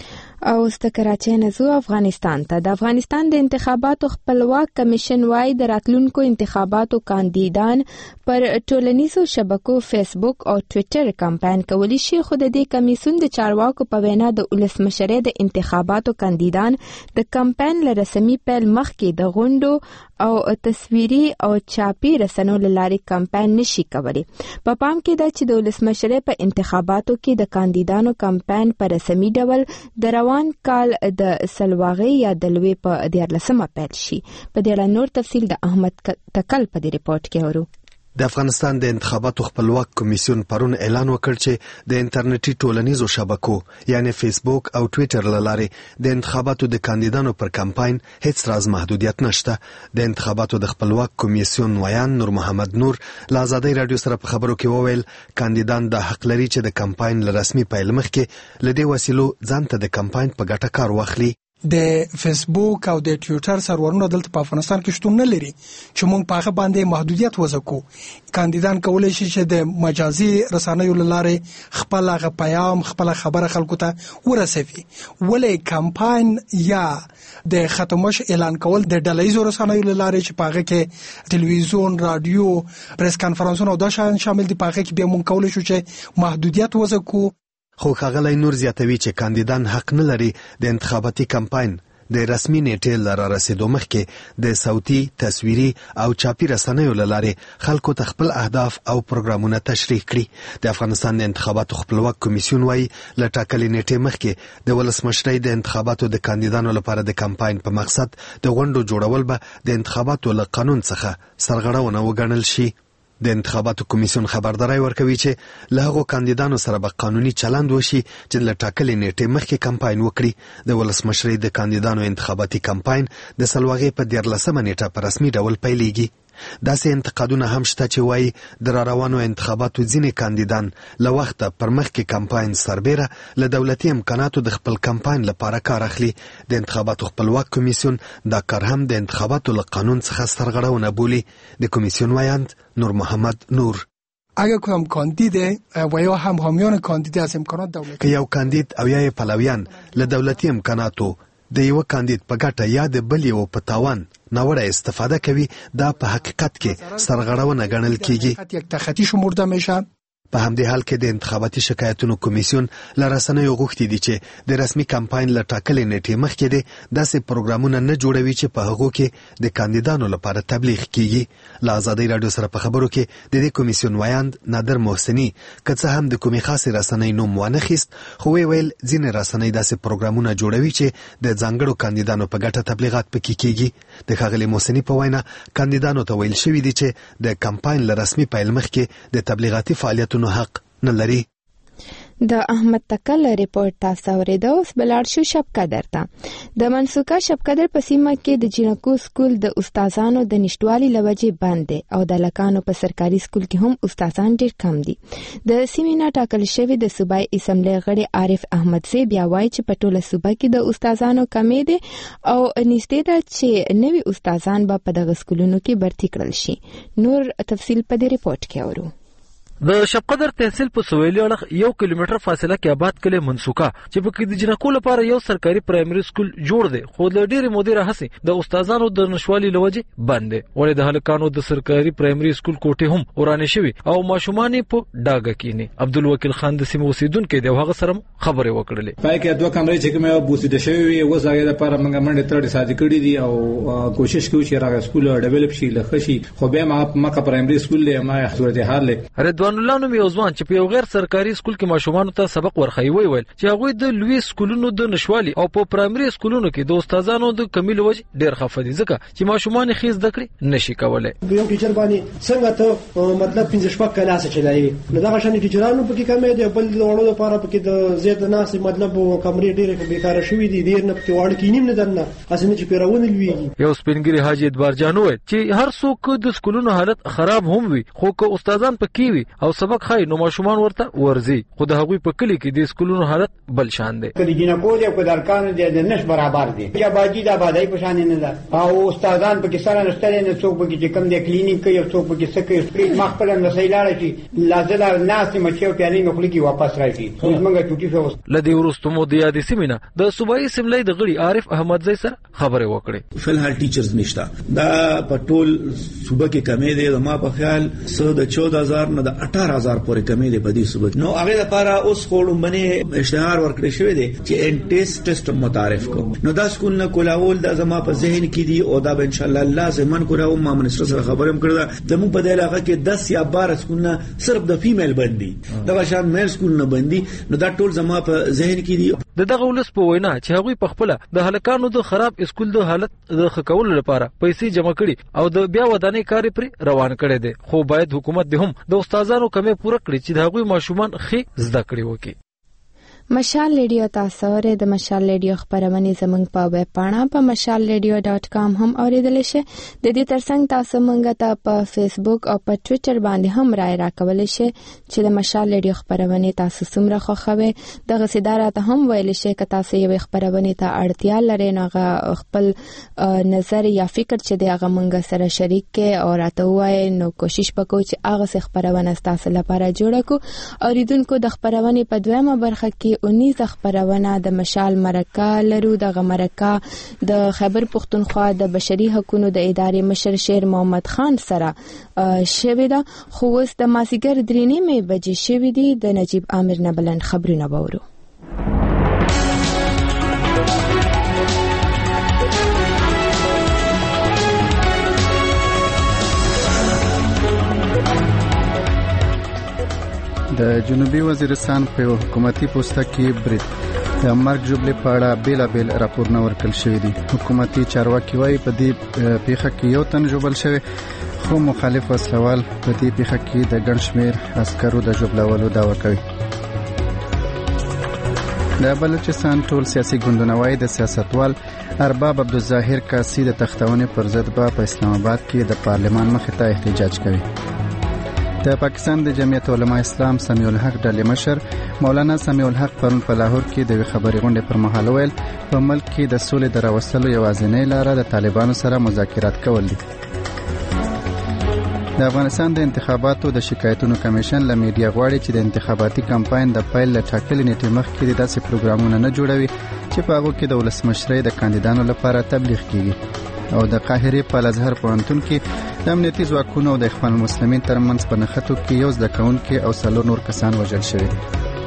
او د کراچۍ نه زو افغانستان ته. د افغانستان د انتخاباتو خپلواک کمیشن وايي د راتلونکو انتخاباتو کاندیدان پر ټولنیزو شبکو فیسبوک او ټوئیټر کمپاین کولی شي. خو د دې کمیسیون د چارواکو په وینا د ولسمشرۍ د انتخاباتو کاندیدان د کمپاین له رسمي پیل مخکې د غونډو او تصویري او چاپي رسنو له لارې کمپاین نشي کولی. په پام کې ده چې د ولسمشرۍ په انتخاباتو کې د کاندیدانو کمپاین په رسمي ډول د روان کال د سلواغې یا د لوی په دیارلسمه پیل شي. په دې اړه نور تفصیل د احمد تکل په دې ریپورت کې اورو. د افغانستان د انتخاباتو خپلواک کمیسیون پرون اعلان وکړ چې د انټرنیټي ټولنیزو شبکو یعنی فیسبوک او ټوئیټر لاره د انتخاباتو د کاندیدانو پر کمپاین هیڅ راز محدودیت نشته. د انتخاباتو د خپلواک کمیسیون ویان نور محمد نور له آزادۍ رادیو سره په خبرو کې وویل کاندیدان د حق لري چې د کمپاین له رسمي پیل مخکې له دې وسیلو ځان ته د کمپاین په ګټه کار واخلي. د فیسبوک او د ټوئیټر سرورونو دلته په افغانستان کې شتون نه لري چې موږ په هغه باندې محدودیت وزکو. کاندیدان کولای شي چې د مجازي رسنیو لاره خپل هغه پیغام خپل خبره خلکو ته ورسوي، ولې کمپاین یا د ختمش اعلان کول د ډلهیزو رسنیو لاره چې په هغه کې ټلویزیون، رادیو، پریس کانفرنسونه او دا شان شامل دي، په هغه کې به موږ کولای شو چې محدودیت وزکو. خو ښاغلی نور زیاتوي چې کاندیدان حق نه لري د انتخاباتي کمپاین د رسمي نیټې له رارسېدو مخکې د صوتي، تصویري او چاپي رسنیو له لارې خلکو ته خپل اهداف او پروګرامونه تشریح کړي. د افغانستان د انتخاباتو خپلواک کمیسیون وایي له ټاکلې نیټې مخکې د ولسمشرۍ د انتخاباتو د کاندیدانو لپاره د کمپاین په مقصد د غونډو جوړول به د انتخاباتو له قانون څخه سرغړونه وګڼل شي. د انتخاباتو کمیسیون خبرداري ورکوي چې له هغو کاندیدانو سره به قانوني چلند وشي چې له ټاکلې نیټې مخکې کمپاین وکړي. د ولسمشرۍ د کاندیدانو انتخاباتي کمپاین د سلواغې په دیارلسمه نیټه په رسمي ډول پیلیږي. داسې انتقادونه هم شته چې وایي د راروانو انتخاباتو ځینې کاندیدان له وخته پر مخکې کمپاین سربیره له دولتي امکاناتو د خپل کمپاین لپاره کار اخلي. د انتخاباتو خپلواک کمیسیون دا کار هم د انتخاباتو له قانون څخه سرغړونه بولي. د کمیسیون ویاند نور محمد نور اگر کوم کاندید و یا هم حامیان کاندید از امکانات دولتی که یو کاندید او یا پلویان له دولتي امکاناتو د یو کاندید په ګټه یا د بل یو په تاوان ناوړه استفاده کوي، دا په حقیقت کې سرغړونه ګڼل کیږي. یک تخطی شمرده میشه. په همدې حال کې د انتخاباتي شکایتونو کمیسیون له رسنیو غوښتي دي چې د رسمي کمپاین له ټاکلې نیټې مخکې د داسې پروګرامونه نه جوړوي چې په هغو کې د کاندیدانو لپاره تبلیغ کیږي. له آزادۍ رادیو سره په خبرو کې د دې کمیسیون ویاند نادر محسني که څه هم د کومې خاصې رسنۍ نوم وانخیست، خو وی ویل ځینې رسنۍ داسې پروګرامونه جوړوي چې د ځانګړو کاندیدانو په ګټه تبلیغات پکې کیږي. د ښاغلي محسني په وینا کاندیدانو ته ویل شوي دي چې د کمپاین له رسمي پیل مخکې د تبلیغاتي فعالیتونو حق نه لري. د احمد تکل ریپورت تاسو اوریدو. اوس بلار شو شب قدر ته د منسوکا شب قدر په سیمه کې د جنکو سکول د استادانو د نشټوالي لوجې بند دي او د لکانو په سرکاري سکول کې هم استادان ډیر کم دي. د سیمې نه ټاکل شوی د صوبای اسمبلی غړي عارف احمد سی بیا وایي چې په ټوله صوبه کې د استادانو کمی دي او نږدې ده چې نوي استادان به په دغه سکولونو کې برتي کړل شي. نور تفصیل په دې ریپورت کې اورو. د شب قدر تحصیل په سویلي اړخ یو کیلومتر فاصله کې آباد کلی منسوکا چې په کې د جنکو لپاره یو سرکاري پرایمري سکول جوړ دی، خو د ډېرې مودې راهیسې د استادانو د نشوالي لوجې بند دی. ولې د هلکانو د سرکاري پرایمري سکول کوټې هم ورانې شوي او ماشومان په ډاګه کېني. عبدالوکیل خان د سیمې اوسیدونکی دی او هغه سره خبرې وکړلې. پای کې دوه کمرې چې کومه بوسیده شوی وي اوس هغه لپاره موږ منډه ترډه ساتي کړې دي او کوشش کوو چې راغی سکول ډیولپ شي لخشي، خو به ما مکه پرایمري سکول له ما صورتحال له رضوان الله نوم یو چې په یو غیر سرکاري سکول کې ماشومان ته سبق ورخی وی ویل چې هغه د لوی سکولونو د نشوالي او په پرایمري سکولونو کې د استادانو د کمی لوجې ډیر خفه دي ځکه چې ماشومان خېز دکړي نشي کولای. یو ټیچر باندې څنګه ته مطلب پنځه شپږ کلاسه چلایي نو دا شان ټیچرانو په کې کمې دي، بل وړو لپاره په کې د زیات ناس مطلب کمرې ډیره بیکاره شوې دي، ډیر نه په وړ کې نیم نه درنه اسنه چې پیراونه لويږي. یو سپینګری حاجی ادوار جانو چې هر څوک د سکولونو حالت خراب هم وي خو که استادان پکې وي او سبق خای نو ماشومان ورته ورزي، خو د هغوی په کلی کې د سکولونو حالت بل شان دی. کلی جنکو دی او دالکانو دی د نش برابر دی، یا باجی د آبادی په شان نه ده او استادان په کې سره نشته نه څوک په کې کم دی کلینیک کوي او څوک په کې سکه سپریټ مخبل نه سیلاله شي لازله ناس مچو پیانې مخلي کې واپس راځي. اوس موږ چوټي شو. لدی ورستو مو د یادې سیمینه د صوبایي اسمبلی د غړي عارف احمد زئی سره خبرې وکړې. فلحال ټیچرز نشته، دا په ټول صوبه کې کمې دی، ما په خیال څه د چودہ هزار نه د اٹھارہ هزار پورې کمی دی په دې صورت. نو هغه لپاره اوس خورم باندې اشتهار ورکړی شوی دی چې ان ټیسټ ټیسټ متعارف کو. نو دا سکول نه کولاول د زما په ذهن کې دی او دا به ان شاء الله لازمن کولاو. ما منسټر سره خبرم کړل د مو په دې علاقه کې دس یا بارہ سکول نه صرف د فیمیل بندي دا شان میل سکول نه بندي. نو دا ټول زما په ذهن کې دی. د دغه ولس په وینا چې هغوی په خپل د هلکانو د خراب اسکول د حالت د خکول لپاره پیسې جمع کړي او د بیا ودانۍ کار پر روان کړي دي، خو باید حکومت د هم د استادانو کمی پوره کړي چې د هغوی ماشومان ښه زده کړي وکړي. مشال ریډیو تاسو ورې د مشال ریډیو خبرونه زموږ په ویب پاڼه په مشال ریډیو ډاٹ کام هم اوریدل شي. د دې ترڅنګ تاسو مونږ ته په فیسبوک او په ټوئیټر باندې هم رائے راکول شي چې د مشال ریډیو خبرونه تاسو څومره خوښوي. د غسیدار ته هم ویل شي چې تاسو یو خبرونه ته اړتیا لرئ نو خپل نظر یا فکر چې د هغه مونږ سره شریک کې او راته وایي نو کوشش وکړو چې هغه خبرونه تاسو لپاره جوړ کړو. اوریدونکو د خبرونه په دویمه برخه کې اونیز خبرونه د مشال مرکه لرو. د مرکه د خیبر پختونخوا د بشري حقوقو د ادارې مشر شیر محمد خان سره شوی دا. خو اوس د مازیګر درې نیمې بجې شوی دی. د نجیب عامر نه بلند خبرونه وورو. د جنوبي وزیرستان په حکومتي پوسټ کې برید د مرګ جوړې په اړه بیلابل راپورونه ورکړل شوی دي. حکومتي چارواکي وايي په دې پیښه کې یو تن جوړل شوی، خو مخالف وسلوال په دې پیښه کې د ګڼ شمېر عسکرو د جوړولو دعوا کوي. د بلوچستان ټول سیاسي ګوندونه وايي د سیاستوال ارباب عبدالظاهر کاسي د تختونې پر ضد په اسلام آباد کې د پارلمان مخې ته احتجاج کوي. د پاکستان د جمعیت علماء اسلام سمیع الحق ډلې مشر مولانا سمیع الحق پرون په لاهور کې د خبري غونډې پر مهال ویل په ملک کې د سولې د راوستلو یوازینۍ لاره د طالبانو سره مذاکرات کول دي. د افغانستان د انتخاباتو د شکایتونو کمیشن له میډیا غواړي چې د انتخاباتي کمپاین د پیل له ټاکلې نیټې مخکې داسې پروګرامونه نه جوړوي چې په هغه کې د ولسمشرۍ د کاندیدانو لپاره تبلیغ کیږي. او د قاهرې په الازهر پوهنتون کې د امنیتي ځواکونو او د اخوان المسلمین ترمنځ په نښتو کې یو زده کوونکی او څلور نور کسان وژل شوي دي.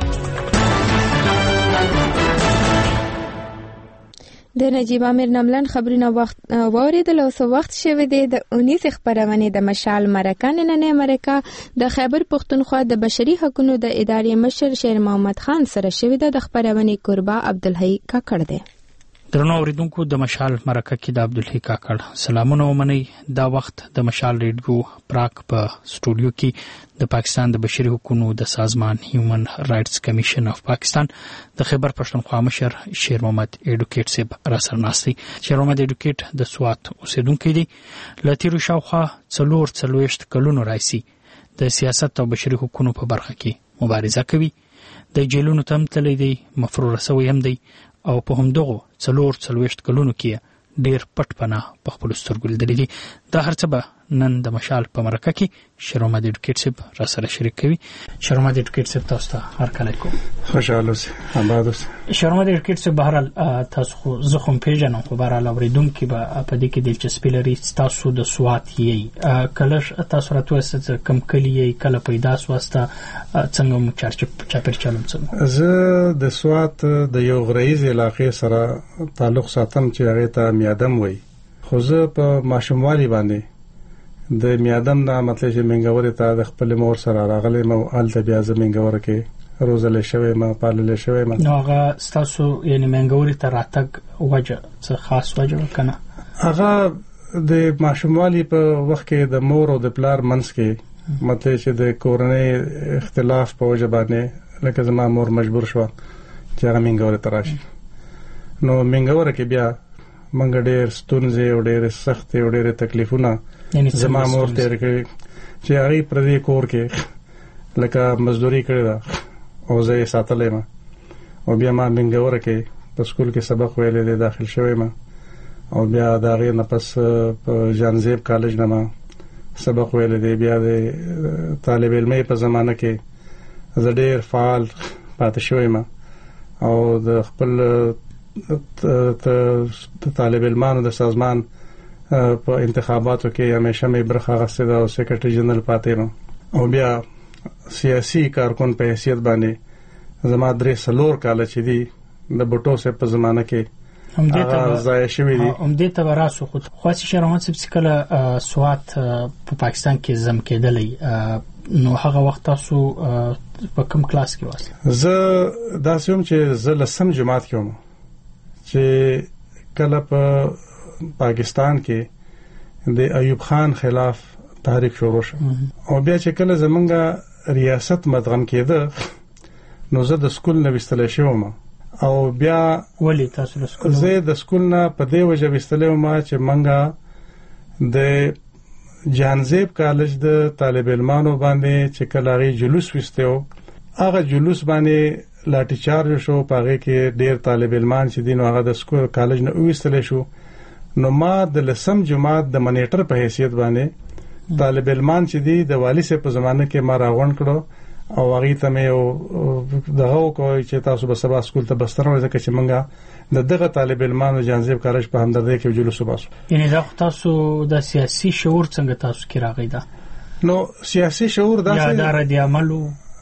د نجیب عامر نملن خبرونه وخت واریدل او سو وخت شوه د اونیس خبرونه د مشال مرکه نننې مرکه د خیبر پختونخوا د بشري حقوقو د ادارې مشر شیر محمد خان سره شوه د خبرونه قربا عبدالحی کاکړ دی. درنو اوریدونکو د مشال مرکه کې د عبدالحی کاکړ سلامونه ومني. دا وخت د مشال ریډیو پراک په سټوډیو کې د پاکستان د بشري حقوقو د سازمان هیومن رائټس کمیشن اف پاکستان د خیبر پښتونخوا مشر شیر محمد ایډوکیټ صاحب را سره ناستي. شیر محمد ایډوکیټ د سوات اوسیدونکو دی. لتیرو شاوخوا څلور څلوېښت کلونو راځي د سیاست او بشري حقوقو په برخه کې مبارزه کوي. د جیلونو تم تللی دی، مفرور شوی هم دی او په همدغه څلور څلوېښت کلونو کې ډېر پټ پناه په خپل سترګو لیدلي دي. دا هر څه به نن د مشال په مرکه کې شیر محمد ایډوکیټ صاحب را سره شریک کوي. شیر محمد ایډوکیټ صاحب تاسو ته هرکلی کوم. خوشاله اوسئ، آباد اوسئ. شیر محمد ایډوکیټ صاحب بهرحال تاسو خو زه خو پیژنم، خو بهرحال اورېدونکي به په دې کې دلچسپي لري. تاسو د سوات یې، کله تاسو راته وایاست کوم کلي یې، کله پیدا سواسته، څنګه مو چاپېریال څنګه؟ زه د سوات د یو غرایز علاقې سره تعلق ساتم چې هغه ته میادم وایي. خو زه په ماشوموالي باندې د میادم دا مطلب چې منګوري ته د خپل مور سره راغلی مو الته بیا زه منګور کې روزل شوی ما پالل شوی ما. نو هغه تاسو یعنی منګوري ته راتګ وجه څه خاص وجه کنه؟ هغه د ماشوموالي په وخت کې د مور او د پلار منځ کې مطلب چې د کورنۍ اختلاف په وجه باندې لکه زما مور مجبور شو چې هغه منګور ته راشي. نو منګور کې بیا منګ ډېر ستونزې او ډېر سخت او ډېر تکلیفونه زما مور تیر کړی چې هغه پر دې کور کې لکه مزدوري کړې ده او زه یې ساتلې ما. او بیا ما منګور کې په سکول کې سبق ویلې ده، داخل شوی ما. او بیا دا غي نه پس په جانزیب کالج نه ما سبق ویلې ده. بیا د طالب علمي په زمانه کې زه ډېر فعال پاتې شوی ما. او د خپل د طالب علمانو د سازمان په انتخاباتو کې همیشه مې برخه غوښتې ده او سیکریټري جنرال پاتې ما. او بیا سیاسي کارکون په حیثیت باندې زما درې سلور کال چې دي د بوټو سه په زمانه کې هم دې ته ځای شوی دي هم دې ته راسو خو خاص شهرمان څه کله سوات په پاکستان کې زم کېدلې نو هغه وخت تاسو په کوم کلاس کې واسه؟ زه دا سوم چې زه لسم جماعت کې وم چې کله په پاکستان کې د ایوب خان خلاف تحریک شروع شو او بیا چې کله زمونږه ریاست مدغم کېده نو زه د سکول نه وستل شوم او بیا ولی تاسو د سکول زه د سکول نه په دې وجه وستل وم چې منګه د جانزیب کالج د طالب علمانو باندې چې کله غي جلوس وستو هغه جلوس باندې لاټی چارج شو پاره کې ډیر طالب علمان چې دین هغه د سکول کالج نه وستل شو نو ما د لسم جماعت د منیټر په حیثیت باندې طالب علمان چې دی د والی سه په زمانه کې ما راغون کړو او هغه ته مې دغه کوي چې تاسو به سبا سکول ته بستر وځه چې منګه د دغه طالب علمانو جانزیب کارج په همدردی کې جلوس وباسو. یعنی دا تاسو د سیاسي شعور څنګه تاسو کې راغی دا؟ نو سیاسي شعور دا یا د رد عملو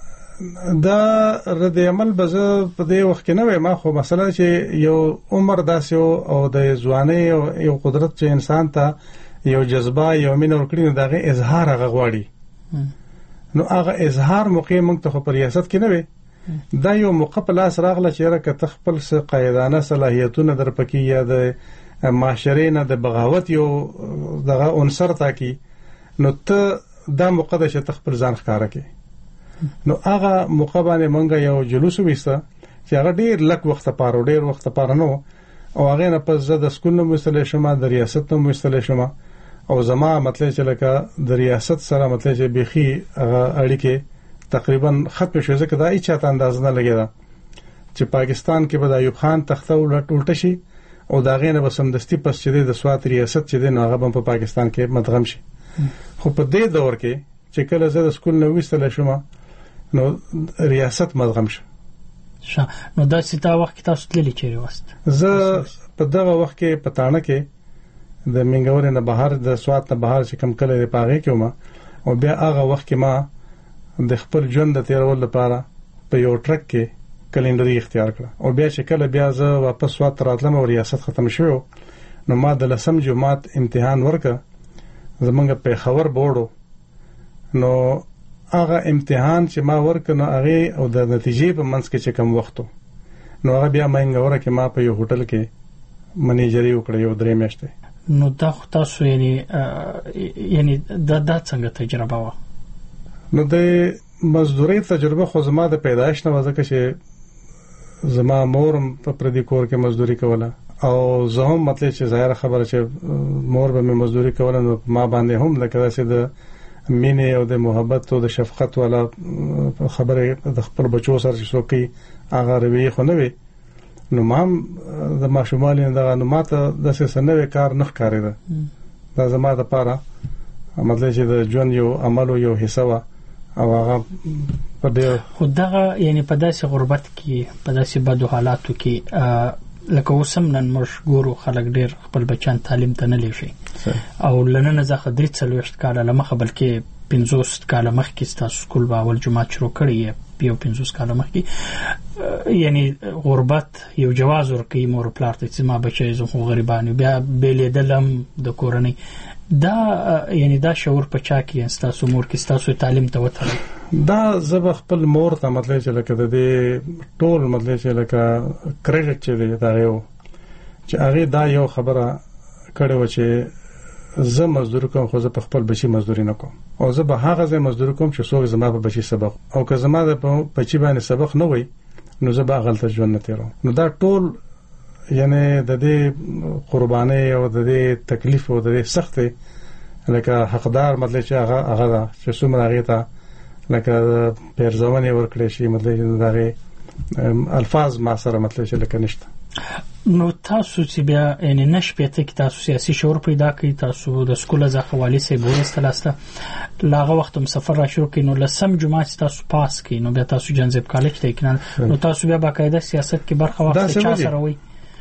دا رد عمل بزه په دې وخت کې نه وای ما خو مثلا چې یو عمر داسې او د ځواني او یو قدرت چې انسان ته یو جذبه یو مين ورکړي دغه اظهار هغه غواړي نو هغه اظهار موقع موږ ته په ریاست کې نه وي دا یو موقع په لاس راغله چې راکه تخپل څه قائدانه صلاحیتونه در پکې یا د معاشري نه د بغاوت یو دغه عنصر تا کی نو ته دا موقع د تخپل ځان ښکارا کی نو هغه موقع باندې مونږ یو جلوس وېسته چې هغه ډیر لک وخت پاره ډیر وخت پاره نو او هغه نه پس زه د سکول نو مستل شمه د ریاست نو مستل شمه او زما مطلب چې لکه د ریاست سره مطلب چې بيخي هغه اړیکه تقریبا ختم شو ځکه دا هیڅ چاته انداز نه لګیدا چې پاکستان کې به ایوب خان تخته ولټ ولټ شي او دا غینه بسمدستی پس چې د سوات ریاست چې د هغه په پاکستان کې مدغم شي خو په دې دور کې چې کله زه د سکول نو وستل شوم نو ریاست مدغم شو ښه نو دا ستا وخت کې تاسو تللی چیرې واست؟ زه په دغه وخت کې پټانه کې د منګور نه بهر د سوات نه بهر چې کم کله د پاغې کې ما او بیا هغه وخت کې ما د خپل ژوند د تیرول لپاره په یو ټرک کې کلندري اختیار کړ او بیا چې کله بیا زه واپس سوات راتلم او ریاست ختم شو نو ما د لسم جماعت امتحان ورکړ زمونږ په خبر بورډو نو هغه امتحان چې ما ورکړ نو هغه او د نتیجې په منځ کې چې کم وختو نو هغه بیا منګور کې ما په یو هوټل کې منیجري وکړ یو درې میاشتې نو دا تاسو یعنی یعنی دا د څنګه تجربه و؟ نو د مزدوري تجربه خو زما د پیدایش نه وځه چې زما مور په پردي کور کې مزدوري کوله او زه هم مطلب چې ظاهر خبره چې مور به مې مزدوري کوله نو ما باندې هم لکه داسې د مینې او د محبت او د شفقت والا خبره د خپل بچو سره چې څوک هغه روي خو نه وي نو ما د ماشومانو دغه نو ماته د سنوي کار نه ښکارېده دا زما د پاره مطلب چې د ژوند یو عمل او یو حصہ وا او هغه په دې خدغه یعنی په داسې غربت کې په داسې بدو حالاتو کې لکه وسم نن مش ګورو خلک ډیر خپل بچان تعلیم ته نه لېشي او لنن زه خدري څلويشت کال لمخه بلکې پنځوس کال مخکې تاسو سکول باول جماعت شروع کړی یو پنځوس کال مخکې یعنی غربت یو جواز ورکوي مور پلار ته چې ما بچي زه خو غریبانو بیا بیلیدلم د کورنۍ دا یعنی دا شعور په چا کې تاسو مور کې تاسو تعلیم ته وته دا زب خپل مور ته مطلب چې لکه د دې ټول مطلب چې لکه کریډټ چې دی دا یو چې هغه دا یو خبره کړې و چې زه مزدور کوم خو زه په خپل بچي مزدوري نه کوم او زه به هغه ځای مزدور کوم چې څوک زما په بچي سبق او که زما د بچي باندې سبق نه وي نو زه به غلطه ژوند نه تیروم نو دا ټول یعنی د دې قرباني او د دې تکلیف او د دې سخت لکه حقدار مطلب چې هغه هغه چې څومره هغه ته لکه پیرځونه ورکړي شي مطلب دغه الفاظ ما سره مطلب چې لکه نشته نو تاسو چې بیا یعنی نشپېته کې تاسو سیاسي شعور پیدا کړئ تاسو د سکول ځخه حواله سي بوستل استه لاغه وخت هم سفر را شروع کړئ نو لسم جمعه تاسو پاس کړئ نو بیا تاسو جنزب کالج ته کېنل نو تاسو بیا باقاعده سیاست کې برخه وخت چا سره وي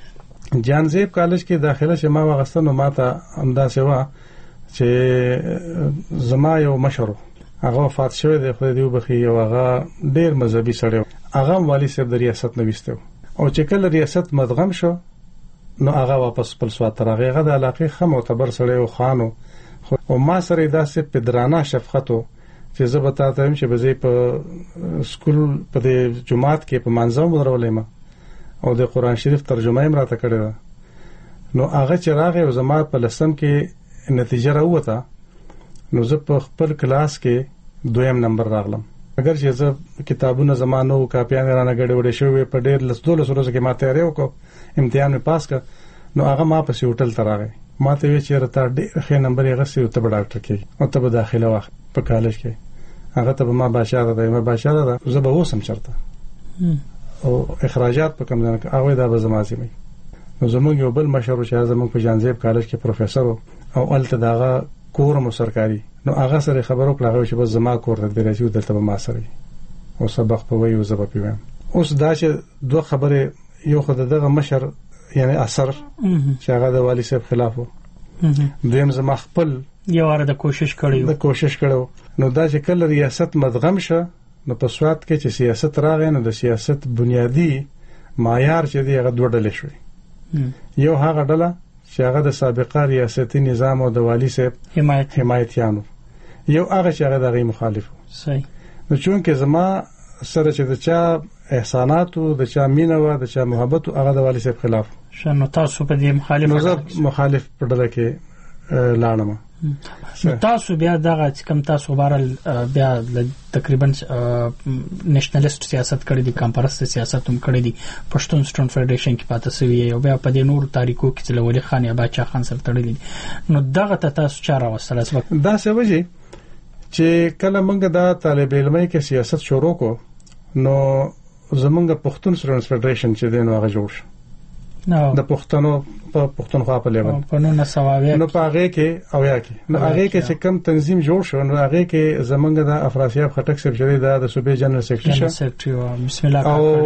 جانزیب کالج کې داخله چې ما واغستنو ماته امدا سیوا چې زما یو مشر هغه وفات شوی دی خو دی وبخي او هغه ډیر مذهبي سړی هغه والی صاحب د ریاست نه وستو او چې کله ریاست مدغم شو نو هغه واپس خپل سوات ترغه هغه د علاقې خه معتبر سړی او خانو او ما سره داسې پدرانه شفقتو چې زه به تاسو ته چې به په سکول په جمعات کې په منځو درولې ما او د قران شریف ترجمه یې راته کړې ده نو هغه چې راغی او زما په لسم کې نتیجه راوته نو زه په خپل کلاس کې دویم نمبر راغلم اگر چې زه کتابونه زمانو کاپیان رانه غړې وړې شوې په ډېر لسدول سره کې ما تیارې وکړ امتحان مې پاس کړ نو هغه ما په هوټل ته راغی ما ته وی چې رته ډېر ښه نمبر یې غسي او ته به ډاکټر کې او ته به داخله واخ په کالج کې هغه ته به ما باشا ده ما باشا ده زه به وسم چرته او اخراجات په کم ځای کې هغه دا به زماسي مې نو زموږ یو بل مشر چې زموږ په جانزیب کالج کې پروفیسور او الته داغه کور مو سرکاري نو هغه سره خبرو کړه چې بس زما کور ته درځي دلته به ما سره او سبق په وایو زبا پیوم اوس دا چې دوه خبره یو خدای دغه مشر یعنی اثر چې هغه د والی صاحب خلاف وو دویم زما خپل یو واره د کوشش کړیو د کوشش کړو نو دا چې کله ریاست مدغم شه نو په سواد کې چې سیاست راغی نو د سیاست بنیادی معیار چې دی هغه دوه ډلې شوې یو هغه ډله چې هغه د سابقه ریاستي نظام او د والی صاحب حمایت حمایتيانو یو هغه چې هغه دغه مخالف صحیح نو چون کې زما سره چې د چا احسانات او د چا مینه او د چا محبت هغه د والی صاحب خلاف شنو تاسو په دې مخالف نو مخالف پړل کې لاړم نو تاسو بیا دغه کوم تاسو بارل بیا تقریبا نېشنلیست سیاست کړی دي کمپرست سیاست هم کړی دي پښتون سټون فدریشن کې پاتې سوی او بیا په دې نور تاریخو کې چې ولی خان یا باچا خان سره تړلی نو دغه تاسو چاره وسره دا څه وجه چې کله موږ دا طالب علمي کې سیاست شروع کو نو زمونږ پښتون سټون فدریشن چې دین هغه جوړ شو نو د پښتنو په پښتونخوا په لیول په نو نسواوی نو په هغه کې او یا کې نو هغه کې چې کم تنظیم جوړ شو نو هغه کې زمونږ د افراسیاب خټک صاحب شری د صوبې جنرال سیکریټری بسم الله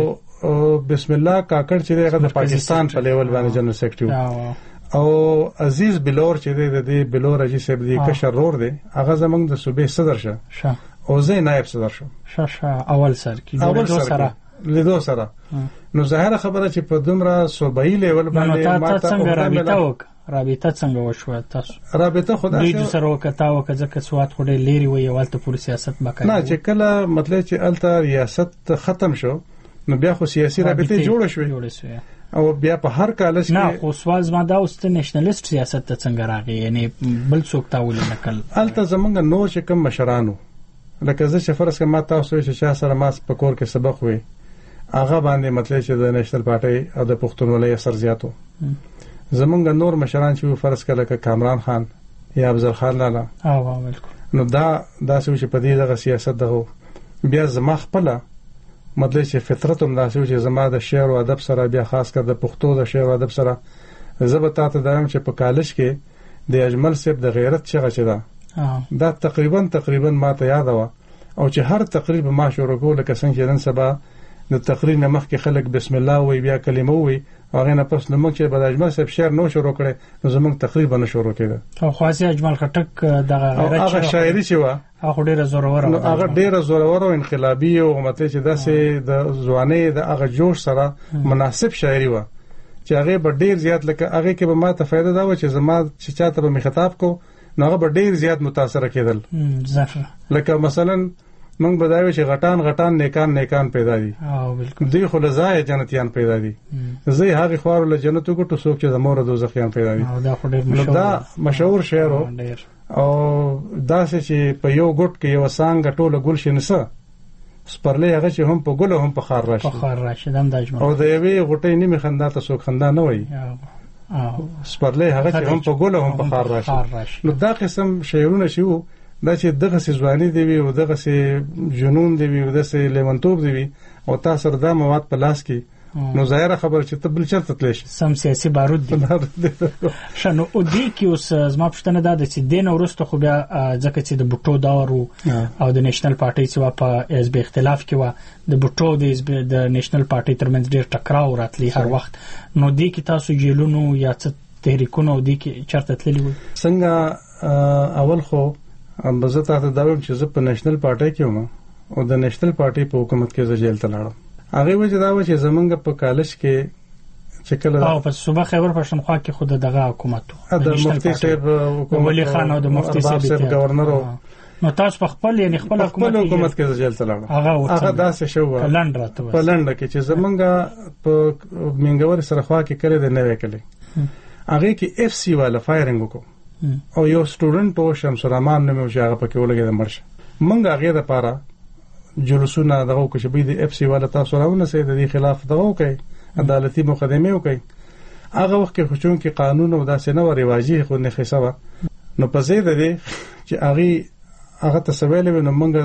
او بسم الله کاکړ چې هغه د پاکستان په لیول باندې جنرال سیکریټری او عزیز بلور چې د دې بلور اجي صاحب دی کشر رور دی هغه زمونږ د صوبې صدر شه او زه نائب صدر شم شاشه اول سر کې اول سره لیدو سره نو ظاهر خبره چې په دومره صوبایي لیول باندې ما ته څنګه رابطه وک رابطه څنګه وشو تاسو رابطه خدای دوی سره وکتا وک ځکه سواد خو ډېر لري وي ولته پوره سیاست مکه نه چې کله مطلب چې الته ریاست ختم شو نو بیا خو سیاسي رابطه جوړ شوې او بیا په هر کالج کې نه خو سوال زما دا اوست نېشنلیست سیاست ته څنګه راغی یعنی بل څوک تاول نکل الته زمونږ نو چې کوم مشرانو لکه زه چې فرض کړم ما تاسو چې چا سره ما په کور کې سبق وې هغه باندې مطلب چې د نېشنل پارټي او د پښتونولۍ اثر زیاتو زمونږ نور مشران چې فرض کړه لکه کامران خان یا افضل خان لالا او بالکل نو دا داسې چې په دې دغه سیاست دغه بیا زما خپل مطلب چې فطرت هم داسې چې زما د شعر او ادب سره بیا خاص کر د پښتو د شعر او ادب سره زبته ته دایم چې په کالج کې د اجمل صاحب د غیرت چغه چدا دا تقریبا تقریبا ما ته یاد و او چې هر تقریبا ما شروع کول لکه څنګه چې نن سبا د تقریر نه مخکې خلک بسم الله وی بیا کلمه وی هغه نه پس نو موږ چې د اجمل صاحب شعر نو شروع کړي نو زموږ تقریبا نه شروع کړي او خاصه اجمل خټک دغه غیرت هغه شاعري چې و هغه ډیره زورور او هغه ډیره زورور او انقلابي او مته چې داسې د ځواني د هغه جوش سره مناسب شاعري و چې هغه به ډیر زیات لکه هغه کې به ما ته فائدہ دا و چې زما چې چاته به خطاب کو نو هغه به ډیر زیات متاثر کېدل ظفر لکه مثلا موږ بدایو چې غټان غټان نیکان نیکان پیدا دي او بالکل دوی خلزای جنتیان پیدا دي زه هغه خوار له جنتو کو ټو څوک چې زموږ د دوزخیان پیدا دي او دا خو ډیر مشهور دا مشهور شعر او دا چې په یو ګټ کې یو سانګ ټوله ګل شنسه سپرلې هغه چې هم په ګل هم په خار راشي په خار راشي دم د اجمل او د یوې غټې نیمه خندا ته څوک خندا نه وای او سپرلې هغه چې هم په ګل هم په خار راشي نو دا قسم شعرونه شو دا چې دغه سي ځواني دی وي او دغه سي جنون دی وي او دغه سي لیونتوب دی وي او تاسو دا مواد په لاس کې نو ظاهر خبر چې ته بل چرته تللی شي سم سیاسي بارود دی شنو او دی کې اوس زما پښتنه دا د چې دین ورسته خو بیا ځکه چې د بوټو دور او د نېشنل پارټي چې په اس به اختلاف کې و د بوټو د نېشنل پارټي ترمنځ ډېر ټکراو راتلی هر وخت نو دی کې تاسو جیلونو یا څه تحریکونه او دی کې چرته تللی و څنګه اول خو ام زه ته دا وایم چې زه په نېشنل پارټي کې وم او د نېشنل پارټي په حکومت کې زه جیل ته لاړم. هغه وجه دا و چې زمونږ په کالج کې چې کله او په صوبه خیبر پښتونخوا کې خود دغه حکومت و د مفتي صاحب حکومت ولی خان او د مفتي صاحب گورنر نو تاسو په خپل یعنی خپل حکومت حکومت کې زه جیل ته لاړم. هغه داسې شو په لند راته په لند کې چې زمونږ په منګور سره خوا کې کړی د نوې کلی هغه کې اف سی والا فایرینګ وکړو او یو سټوډنټ او شمس الرحمن نوم چې هغه پکې ولګید مرشه. منګه هغه د پاره جلوسونه دغه کو چې به د اف سی والا تاسو راونه سي د خلاف دغه کوي عدالتي مقدمه وکړي. هغه وخت کې خصوصون کې قانون او داسې نه و رواجی خو نه حسابه نو په زید دی چې هغه هغه تسویل نو موږ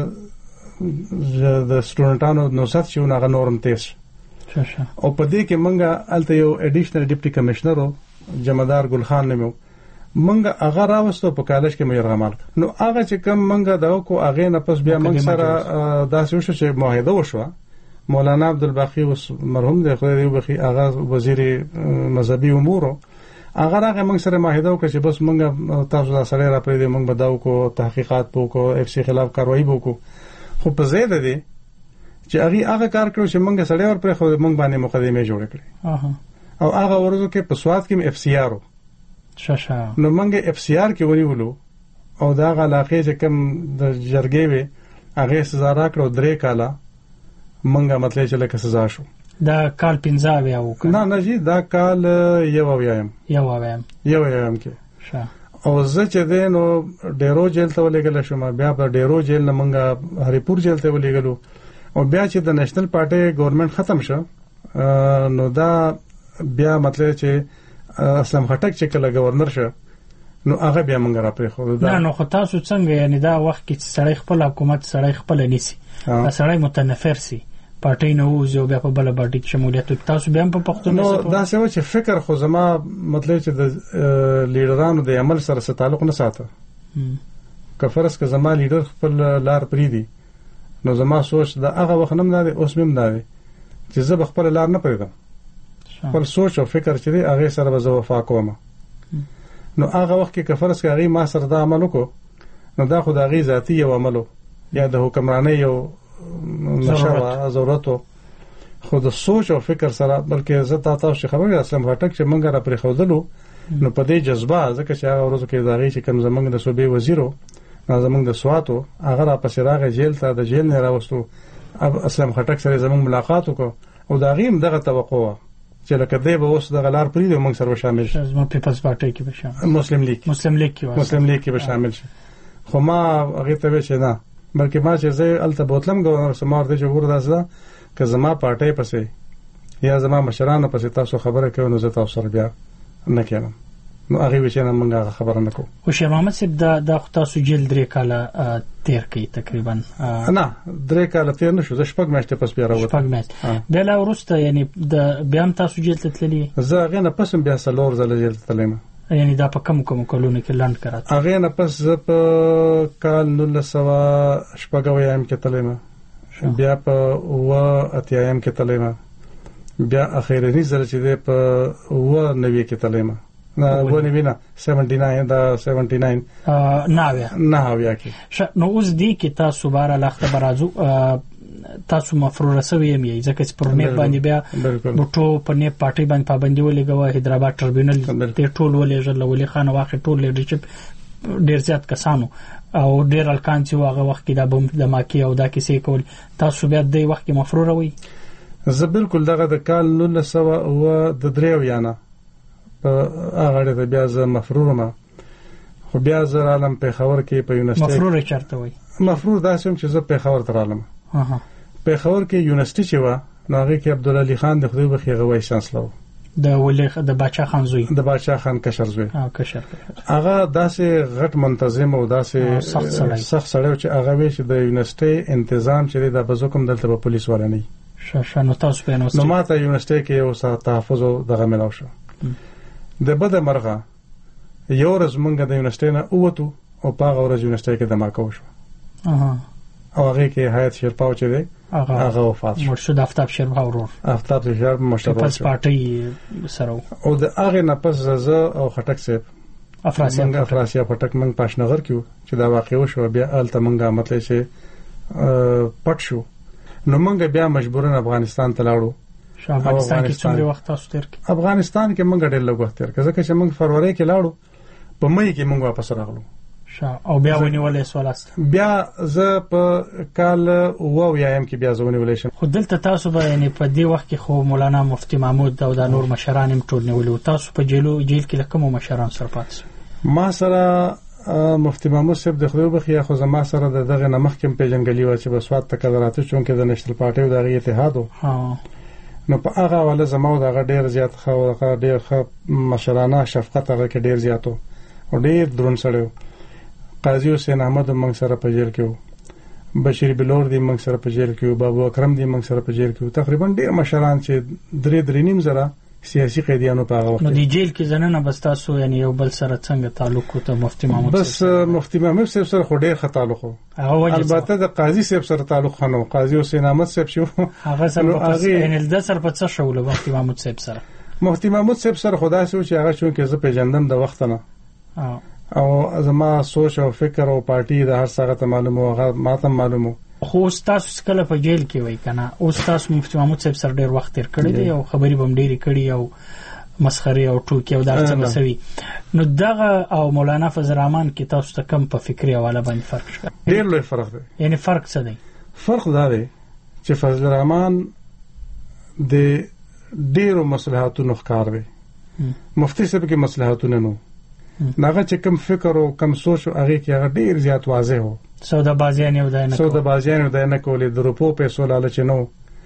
د سټوډنټانو نو سات شو هغه نورم تیس او په دې کې موږ الته یو اډیشنل ډیپټي کمشنر جمعدار ګل خان نوم موږ هغه راوستو په کالج کې مې رغمال نو هغه چې کم موږ دا کو هغه نه پس بیا موږ سره داسې وشو چې معاهده وشو. مولانا عبدالباقی مرحوم دی خو دې بخي هغه وزیر مذهبي امور هغه هغه موږ سره معاهده وکړه چې بس موږ تاسو دا سره را پرې دې موږ بداو کو تحقیقات وکړو اف سی خلاف کاروایی وکړو. خو په زید دی چې هغه هغه کار کړو چې موږ سره ور پرې خو موږ باندې مقدمه جوړ کړې او هغه ورځو کې په سواد کې اف سی آر شاشه نو موږ اف سی آر کې ونیولو او دا علاقې چې کوم د جرګې وي هغه سزا راکړو درې کاله منګه مطلب چې لکه سزا شو. دا کال پنځه بیا وکړ نه نه جی دا کال یو ویایم یو ویایم یو ویایم کې ښه او زه چې دینو ډیرو جیل ته ولېګل شم بیا په ډیرو جیل نه منګه هریپور جیل ته ولېګلو او بیا چې د نېشنل پارټي ګورنمنت ختم شو نو دا بیا مطلب چې اسلام خټک چې کله گورنر شو نو هغه بیا منګه را پرې خو دا نو خو تاسو څنګه یعنی دا وخت کې سړی خپل حکومت سړی خپل نیسی سړی متنفر سي پارټي نه وځو بیا په بل پارټي کې شمولیت تاسو بیا په پښتون نو دا څه و چې فکر خو زما مطلب چې د لیډرانو د عمل سره څه تعلق نه ساته که فرض که زما لیډر خپل لار پری دی نو زما سوچ دا هغه وخت نه نه اوس مم نه چې زه خپل لار نه پریدم خپل سوچ او فکر چې دی هغه سره به زه وفا کوم. نو هغه وخت کې که فرض که هغه ما سره دا عمل وکړو نو دا خو د هغه ذاتی یو عملو یا د حکمرانۍ یو نشوه ضرورتو خو د سوچ او فکر سره بلکې زه تاسو خبرې اسلام خټک چې منګه را پرې خودلو نو په دې جذبه ځکه چې هغه ورځو کې داغي چې کوم زمنګ د صوبې وزیرو زمنګ د سواتو هغه را پسې راغی جیل ته د جیل نه راوستو اسلام خټک سره زمنګ ملاقات وکړو او داغیم دغه توقع چې لکه دی به اوس د غلار پرې د موږ سره شامل شي زما پیپلز پارټي کې به شامل مسلم لیگ مسلم لیگ کې مسلم لیگ کې به شامل شي. خو ما هغه ته چې نه بلکې ما چې زه الته بوتلم گورنر سمار دې جوړ داسه که زما پارټي پسې یا زما مشرانو پسې تاسو خبره کوي نو زه تاسو سره بیا نه کېم نو هغه وچې نه موږ خبره نه کوو. خو شیخ محمد صاحب دا د تاسو جیل درې کاله تیر کی تقریبا نه درې کاله تیر نشو زه شپږ میاشتې پس بیا راوته شپږ میاشتې بیا لا ورسته یعنی د بیا تاسو جیل ته تللی زه هغه نه پس بیا سلور زله جیل ته تلم یعنی دا په کوم کوم کلونه کې لاند کړه هغه نه پس په کال نولس سوه شپږ اویایم کې تلم بیا په و اتیایم کې تلم بیا اخیرنی زله چې په و نوي کې تلم نه ونه وینا سبعه نهه دا سبعه نهه ناویا ناویا کې نو اوس دی کې تاسو بار لخت برازو تاسو مفروض سوي مې ځکه چې پر نه باندې بیا بوټو په نه پارټي باندې پابندي ولګوي حیدرآباد ټربیونل ته ټول ولې جل ولي خان واخې ټول لیډرشپ ډیر زیات کسانو او ډیر الکان چې هغه وخت کې دا بم دماکي او دا کیسې کول تاسو بیا د وخت کې مفروض وي زه بالکل دغه د کال نولس سوه او د دریو یانه په هغه د بیا ز مفروض ما خو بیا زه عالم په خبر کې په یونیورسيټي مفروض چرته وي مفروض داسم چې زه په خبر تر عالم اها په خبر کې یونیورسيټي چې و ناغي کې عبدالعلی خان د خدای بخیر غوي شانسلو د ولي د باچا خان زوی د باچا خان کشر زوی ها کشر هغه داسې غټ منتظم او داسې سخت سړی سخت سړی چې هغه وی چې د یونیورسيټي تنظیم چې د بزوکم دلته په پولیس ولا نه شاشه نو تاسو په نو ماته یونیورسيټي کې یو سات تحفظ دغه ملاو شو د بده مرغه یو ورځ مونږ د یونیورسيټي نه اوتو او په هغه ورځ یونیورسيټي کې دماکو شو اها او هغه کې حیات شیرپاو چې دی هغه وفات شو مرشد آفتاب شیرپاو ورور آفتاب شیرپاو مشتبه پس پارټي سره او د هغه نه پس زه او خټک صاحب افراسیا منګه افراسیا پټک منګ پاشنغر کیو چې دا واقع شو بیا الته منګه مطلب چې پټ شو نو منګه بیا مجبورن افغانستان ته لاړو. افغانستان کې څومره وخت تاسو تیر کړ؟ افغانستان کې منګه ډېر لږ وخت تیر کړ ځکه چې منګ فروری کې لاړو په مې کې منګ واپس راغلو. او بیا ونیولې سوالست بیا زه په کال او یایم کې بیا زونه ولې شم. خو دلته تاسو به یعنی په دې وخت کې خو مولانا مفتی محمود او د نور مشران هم ټول نیولې. تاسو په جیلو جیل کې کوم مشران سره پاتې؟ ما سره مفتی محمود صاحب د خدای بخیا خو زما سره د دغه نمخ کې پیژنګلی و چې بسواد تکرارات چون کې د نشنل پارټي او د اتحادو ها نو په هغه ول زما او دغه ډیر زیات خو ډیر خ مشرانه شفقت هغه کې ډیر زیاتو او ډیر درون سره قاضی حسین احمد موږ سره په جیل کې وو، بشیر بلور دی موږ سره په جیل کې وو، بابو اکرم دی موږ سره په جیل کې وو. تقریبا ډیر مشران چې درې درې نیم زره سیاسي قیدیانو په هغه وخت نو دی جیل کې زنه بس تاسو یعنی یو بل سره څنګه تعلق ته مفتی محمود بس مفتی محمود صاحب سره خو ډیر ښه تعلق وو. البته د قاضي صاحب سره تعلق خنو قاضي حسین احمد صاحب شو هغه سره په ان د سر په څه شو له مفتی محمود صاحب سره مفتی محمود صاحب سره خدای سو چې هغه چون کې زه پیژندم د وخت نه او زما سوچ او فکر او پارټي د هر څه ته معلومه هغه ماته معلومه. خو تاسو کله په جیل کې وای کنه او تاسو مفتی محمود صاحب سره ډیر وخت تیر کړی دی او خبري بم ډیری کړی او مسخري او ټوکی او داسې مسوي. نو دغه او مولانا فضل الرحمن کې تاسو ته کم په فکری حواله باندې فرق شته؟ ډیر لوی فرق دی. یعنی فرق څه دی؟ فرق دا دی چې فضل الرحمن د ډیرو مصلحتونو ښکار دی، مفتی صاحب کې مصلحتونه نو ناغه چې کم فکر او کم سوچ او هغه کې هغه ډیر زیات واضح وو. سودا بازیانه ودای نه سودا بازیانه ودای نه کولې د روپو پیسو لالچ نه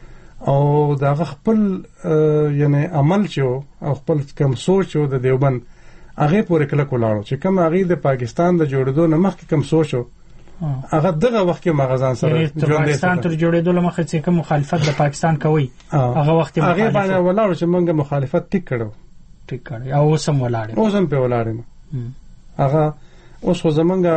او دا خپل یعنی عمل چو او خپل کم سوچ او د دیوبند هغه پورې کله کولاړو چې کوم هغه د پاکستان د جوړېدو نه مخکې کم سوچو هغه دغه وخت کې مغازان سره د پاکستان تر جوړېدو لمخه چې کوم مخالفت د پاکستان کوي هغه وخت هغه باندې ولاړو چې موږ مخالفت ټیک کړو ټیک کړو او سم ولاړو او سم په ولاړو هغه اوس خو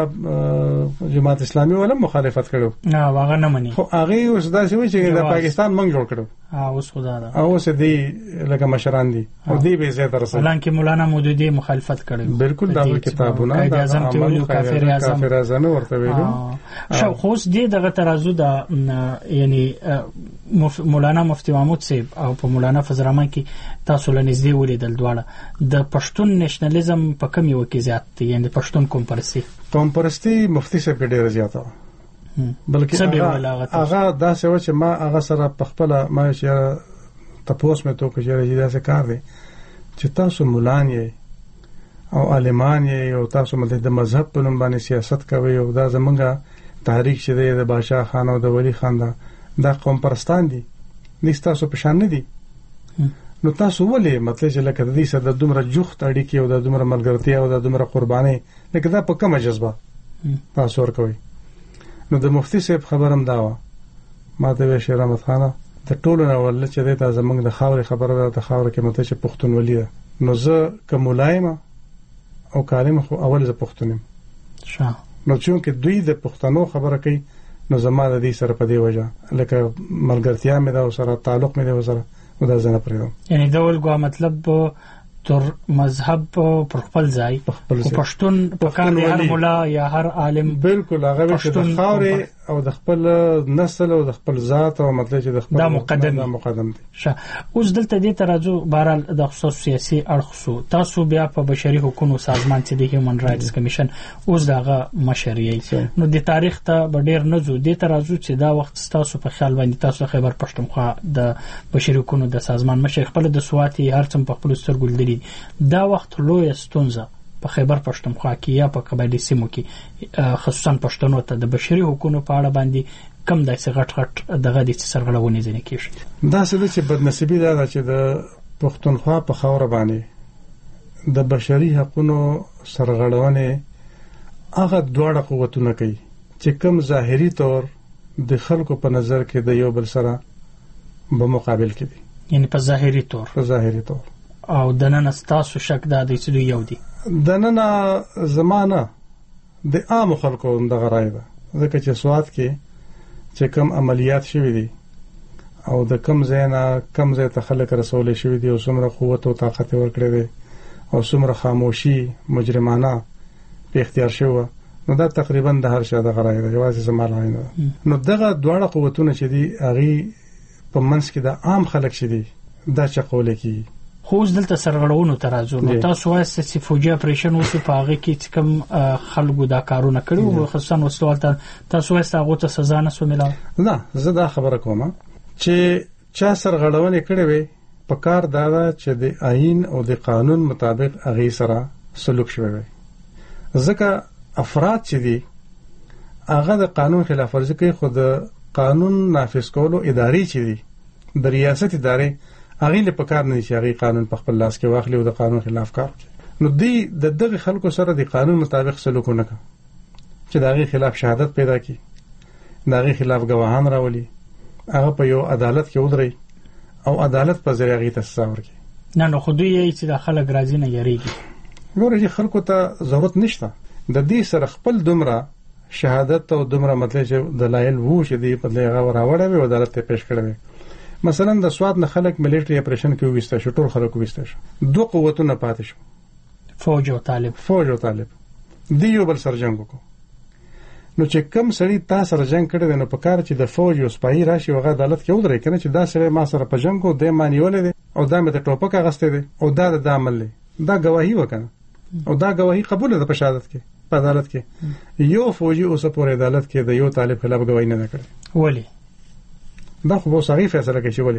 زمونږه جماعت اسلامي ولا مخالفت کړو نه هغه نه مني خو هغه اوس دا چې چې د پاکستان منګ جوړ کړو اوس خدا دا اوس دې لکه مشران دي او دې به زیات رسول حالانکه مولانا مودودی مخالفت کړو بالکل دا کتابونه د اعظم ته ویلو کافر اعظم کافر اعظم ورته ویلو شو خو دې دغه ترازو د یعنی مولانا مفتی محمود صاحب او په مولانا فضل الرحمن کې تاسو لنځدې ولیدل دواړه د پښتون نېشنلزم په کم یو کې زیات دي یعنی پښتون کوم پرستی کوم پرستی مفتی صاحب ډیر زیاته بلکې هغه دا څه و چې ما هغه سره په خپل ما چې تاسو مې تو کې چې دا څه کار دی چې تاسو مولان یې او عالمان یې او تاسو مله د مذهب په نوم باندې سیاست کوي او دا زمونږه تاریخ چې دی د بادشاہ خان او د ولی خان دا دا قوم پرستان دي نيستا سو پشان نه دي نو تاسو ولې مطلب چې لکه د دې سره د دومره جوخت اړیکې او د دومره ملګرتیا او د دومره قرباني لکه دا په کومه جذبه تاسو ور کوي. نو د مفتی صاحب خبرم دا و ما ته شیر احمد خان د ټولو نه ول چې د زمنګ د خاورې خبره ده د خاورې کې مته چې پښتونولي ده نو زه کوملایم او کالم خو اول زه پښتونم شه نو چې کې دوی د پښتنو خبره کوي نو زما د دې سره په دی وجه لکه ملګرتیا مې دا سره تعلق مې دا سره ودا زنه پرېدم یعنی دا ولګو مطلب تر مذهب پر خپل ځای او پښتون په کار هر مولا یا هر عالم بالکل هغه چې د خاورې او د خپل نسل او د خپل ذات او مطلب چې د خپل دا مقدم دا مقدم دي شه اوس دلته دې ترازو بهرال د خصوص سیاسي اړخ تاسو بیا په بشري حقوقو سازمان چې د هیومن رائټس کمیشن اوس دغه مشرعي نو د تاریخ ته ډېر نه زو د ترازو چې دا وخت تاسو په خیال باندې تاسو خبر پښتونخوا د بشري حقوقو د سازمان مشر خپل د سواتي هرڅم په خپل سترګل دي دا وخت لوی ستونزه په خیبر پښتونخوا کې یا په قبایلی سیمو کې خصوصا پښتنو ته د بشري حقوقو په اړه باندې کم داسې غټ غټ دغه د سرغړونې ځنه کیږي. دا څه چې بدنصیبی دا چې د پښتونخوا په خاور باندې د بشري حقوقو سرغړونې هغه دواړه قوتونه کوي چې کم ظاهري تور د خلکو په نظر کې د یو بل سره په مقابل کې دي یعنی په ظاهري تور په ظاهري تور او دنن تاسو شک دا دی چې دوی یو دي دنن زمانہ د عام خلکو د غراي ده ځکه چې سواد کې چې کم عملیات شوي دي او د کم زینا کم زی ته خلک رسول شوي دي او څومره قوت او طاقت ورکړي دي او څومره خاموشي مجرمانه په اختیار شوه نو دا تقریبا د هر چا د غراي د جواز زمال نه نو دغه دواړه قوتونه چې دي هغه په منځ کې د عام خلک چې دي دا چقول کی خو دلته سرغړونو ترازو نو تاسو وایي چې فوجي اپریشن وسو په هغه کې کوم خلکو دا کارونه کړو خصوصا وسوالته تاسو وایي هغه ته سزا نه سو ملاو نه زه دا خبره کوم چې چا سرغړونه کړې وي په کار دا چې د آئین او د قانون مطابق هغه سره سلوک شوی وي ځکه افراد چې دي هغه د قانون خلاف ورزي کوي خو د قانون نافذ کولو ادارې چې دي د ریاست ادارې هغه له پکار نه شي هغه قانون په خپل لاس کې واخلي او د قانون خلاف کار کوي نو دی د دغه خلکو سره د قانون مطابق سلوک نه کوي چې دغه خلاف شهادت پیدا کړي دغه خلاف گواهان راولي هغه په یو عدالت کې ودري او عدالت په ذریعہ غي تصور کوي نه نو خو دوی یې چې د خلک راځي نه یریږي ګوره چې خلکو ته ضرورت نشته د دې سره خپل دومره شهادت او دومره مطلب چې دلایل وو چې دی په لغه راوړل او عدالت ته پیش کړل مثلا د سواد نه خلک ملټری اپریشن کې وسته شو ټول خلک وسته شو دوه قوتونه پاتې شو فوج او طالب فوج او طالب دیو بل سر جنگ وکړو نو چې کم سړی تاسو سره جنگ کړی نو په کار چې د فوج او سپایي راشي او عدالت کې ودرې کنه چې دا سره ما سره په جنگ او د مانیول دي او دا مې د ټوپک اغسته دي او دا د عمل دي دا گواهی وکنه او دا گواهی قبول ده په شهادت کې په عدالت کې یو فوجي اوس په عدالت کې د یو طالب خلاف گواهی نه کړي ولی دا خو به صحیح فیصله کوي ولی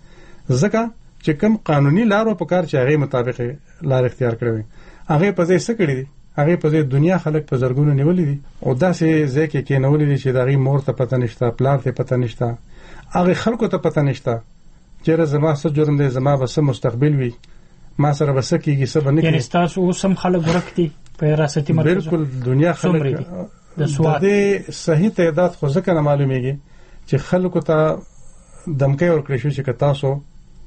ځکه چې کوم قانوني لارو په کار چې هغه مطابق لار اختیار کړی هغه په ځای څه کړی دي هغه په ځای دنیا خلک په زرګونو نیولې دي او داسې ځای کې کې نیولې دي چې دغه مور ته پته نشته پلار ته پته نشته هغه خلکو ته پته نشته چې زما څه جرم دی زما به څه مستقبل وي ما سره به څه کیږي څه به نه یعنی تاسو اوس هم خلک ورکتي په راستي مرکز بالکل دنیا خلک د سواد د صحیح تعداد خو ځکه نه معلومیږي چې خلکو ته دمکې ورکړي شو چې تاسو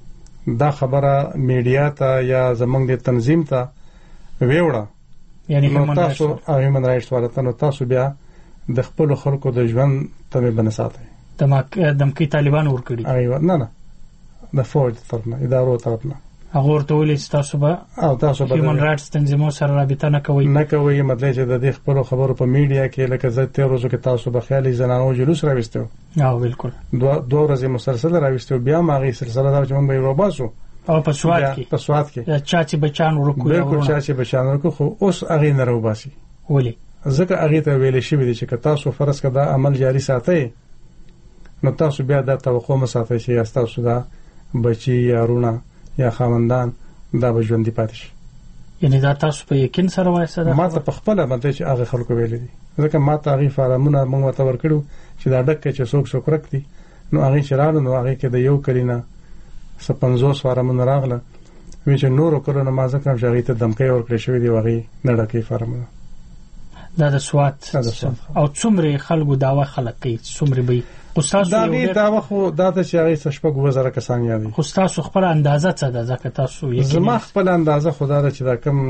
دا خبره میډیا ته یا زمونږ د تنظیم ته ویوړه یعنی نو تاسو هیومن رائټس ورته نو تاسو بیا د خپل خلکو د ژوند ته بنساتئ دمکې طالبان ورکړي ایوه نه نه د فوج طرفنا ادارو طرفنا هغه ورته ولې تاسو به او تاسو به هیومن رائټس تنظیمونو سره رابطه نه کوي نه کوي مطلب چې د دې خپل خبرو په میډیا کې لکه زه تیر ورځو کې تاسو به خیالي زنانو جلوس راوستو او بالکل دوه دوه ورځې مسلسل راوستو بیا ماغي سلسله دا چې موږ به روباسو او په سواد کې په سواد کې چا چې بچان ورکو بالکل چا چې بچان ورکو خو اوس هغه نه روباسي ولی ځکه هغه ته ویل شي دي چې تاسو فرض کړه عمل جاری ساتئ نو تاسو بیا دا توقع مساتئ چې تاسو دا بچي یا رونه یا خاوندان دا به ژوندۍ پاتې شي یعنی دا تاسو په یقین سره وایي سره ما ته په خپل باندې چې هغه خلکو ویل دي ځکه ما ته هغه فارمونه موږ ته ورکړو چې دا ډکه چې څوک څوک رکتي نو هغه چرانو نو هغه کې د یو کلینا سپنځوس فارمونه راغله وی چې نور کړو نو ما ځکه چې هغه ته دمکې ورکړې شوې دی هغه نه ډکه فارمونه دا د سوات او څومره خلکو داوا خلک کوي څومره به خو دا وی دا خو دا ته چې هغه شپږ وزره کسان یادي خو تاسو خپل اندازه څه ده ځکه تاسو یې زما خپل اندازه خدای را چې دا کم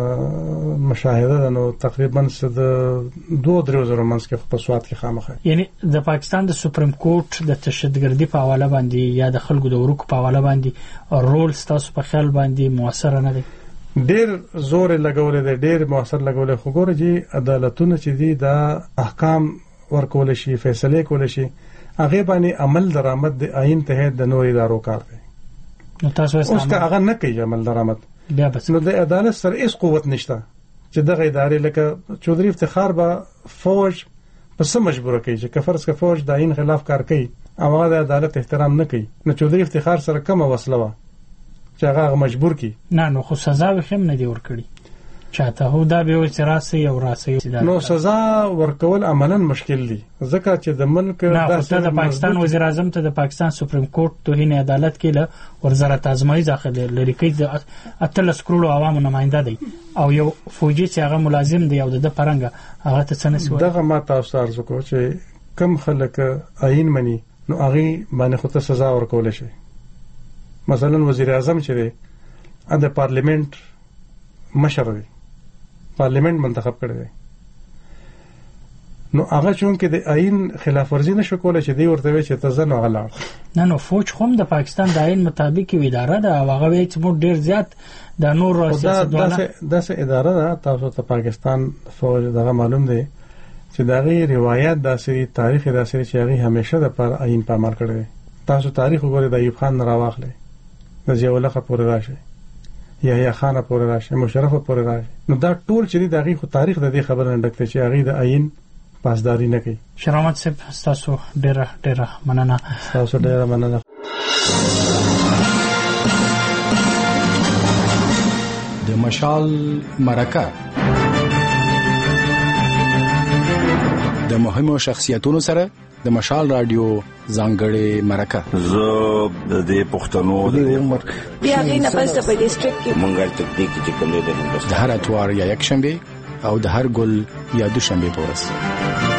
مشاهده ده نو تقریبا د دوه درو زره منځ کې په سواد کې خامخه یعنی د پاکستان د سپریم کورټ د تشددګردي په حواله باندې یا د خلکو د ورکو په حواله باندې رول تاسو په خیال باندې موثر نه دی ډیر زور لګولې دی ډیر موثر لګولې خو ګوره چې عدالتونه چې دي دا احکام ورکول شي فیصله کول شي هغه باندې عمل درآمد د آئین ته د نور ادارو کار دی نو تاسو اوس که هغه نه کوي عمل درآمد بیا بس نو د عدالت سره هیڅ قوت نشته چې دغه ادارې لکه چودري افتخار به فوج په سم مجبور کوي چې کفرس که فوج د آئین خلاف کار کوي او هغه د عدالت احترام نه کوي نو چودري افتخار سره کومه وسله و چې هغه مجبور کی نه نو خو سزا به هم نه دی ورکړي چاته هو دا به وسراسي او راسي نو سزا ورکول عملاً مشکل دي ځکه چې د ملک د پاکستان وزیر اعظم ته د پاکستان سپریم کورټ توهین عدالت کې له وزارت آزمایي داخله لري کې د اتلس کروڑ عوامو نماینده دی او یو فوجي چې هغه ملازم دی او د پرنګ هغه ته څه نسوي دغه ما تاسو ارزو کو چې کم خلک آئین مني نو هغه باندې خو ته سزا ورکول شي مثلا وزیر اعظم چې دی د پارلیمنت مشر دی پارلیمنت منتخب کړی دی نو هغه چون کې د آئین خلاف ورزي نشو کولای چې دی ورته چې ته ځنه غلاړ نه نو فوج هم د پاکستان د آئین مطابق یو اداره ده او هغه چې موږ ډیر زیات د نور سیاستوالو داسې اداره ده تاسو ته پاکستان فوج دغه معلوم دی چې دغه روایت داسې تاریخ داسې چې هغه همیشه د پر آئین په عمل کړی تاسو تاریخ وګورئ د ایوب خان راواخلې د ضیاءالله پورې راشي یحیی خان پورې راشي مشرف پورې راشي نو دا ټول چې دغه خو تاریخ د دې خبره نه ډکته چې هغه د آئین پاسداري نه کوي. شرامت صاحب تاسو ډیره ډیره مننه. تاسو ډیره مننه. د مشال مرکه د مهمو شخصیتونو سره د مشال رادیو ځانګړې مرکه زه د دې پښتنو د عمر بیا غینه پس په ډیسټریکټ کې مونږه تکنیک چې کوم دی د هر اتوار یا یک شنبه او د هر ګل یا دوشنبه په ورځ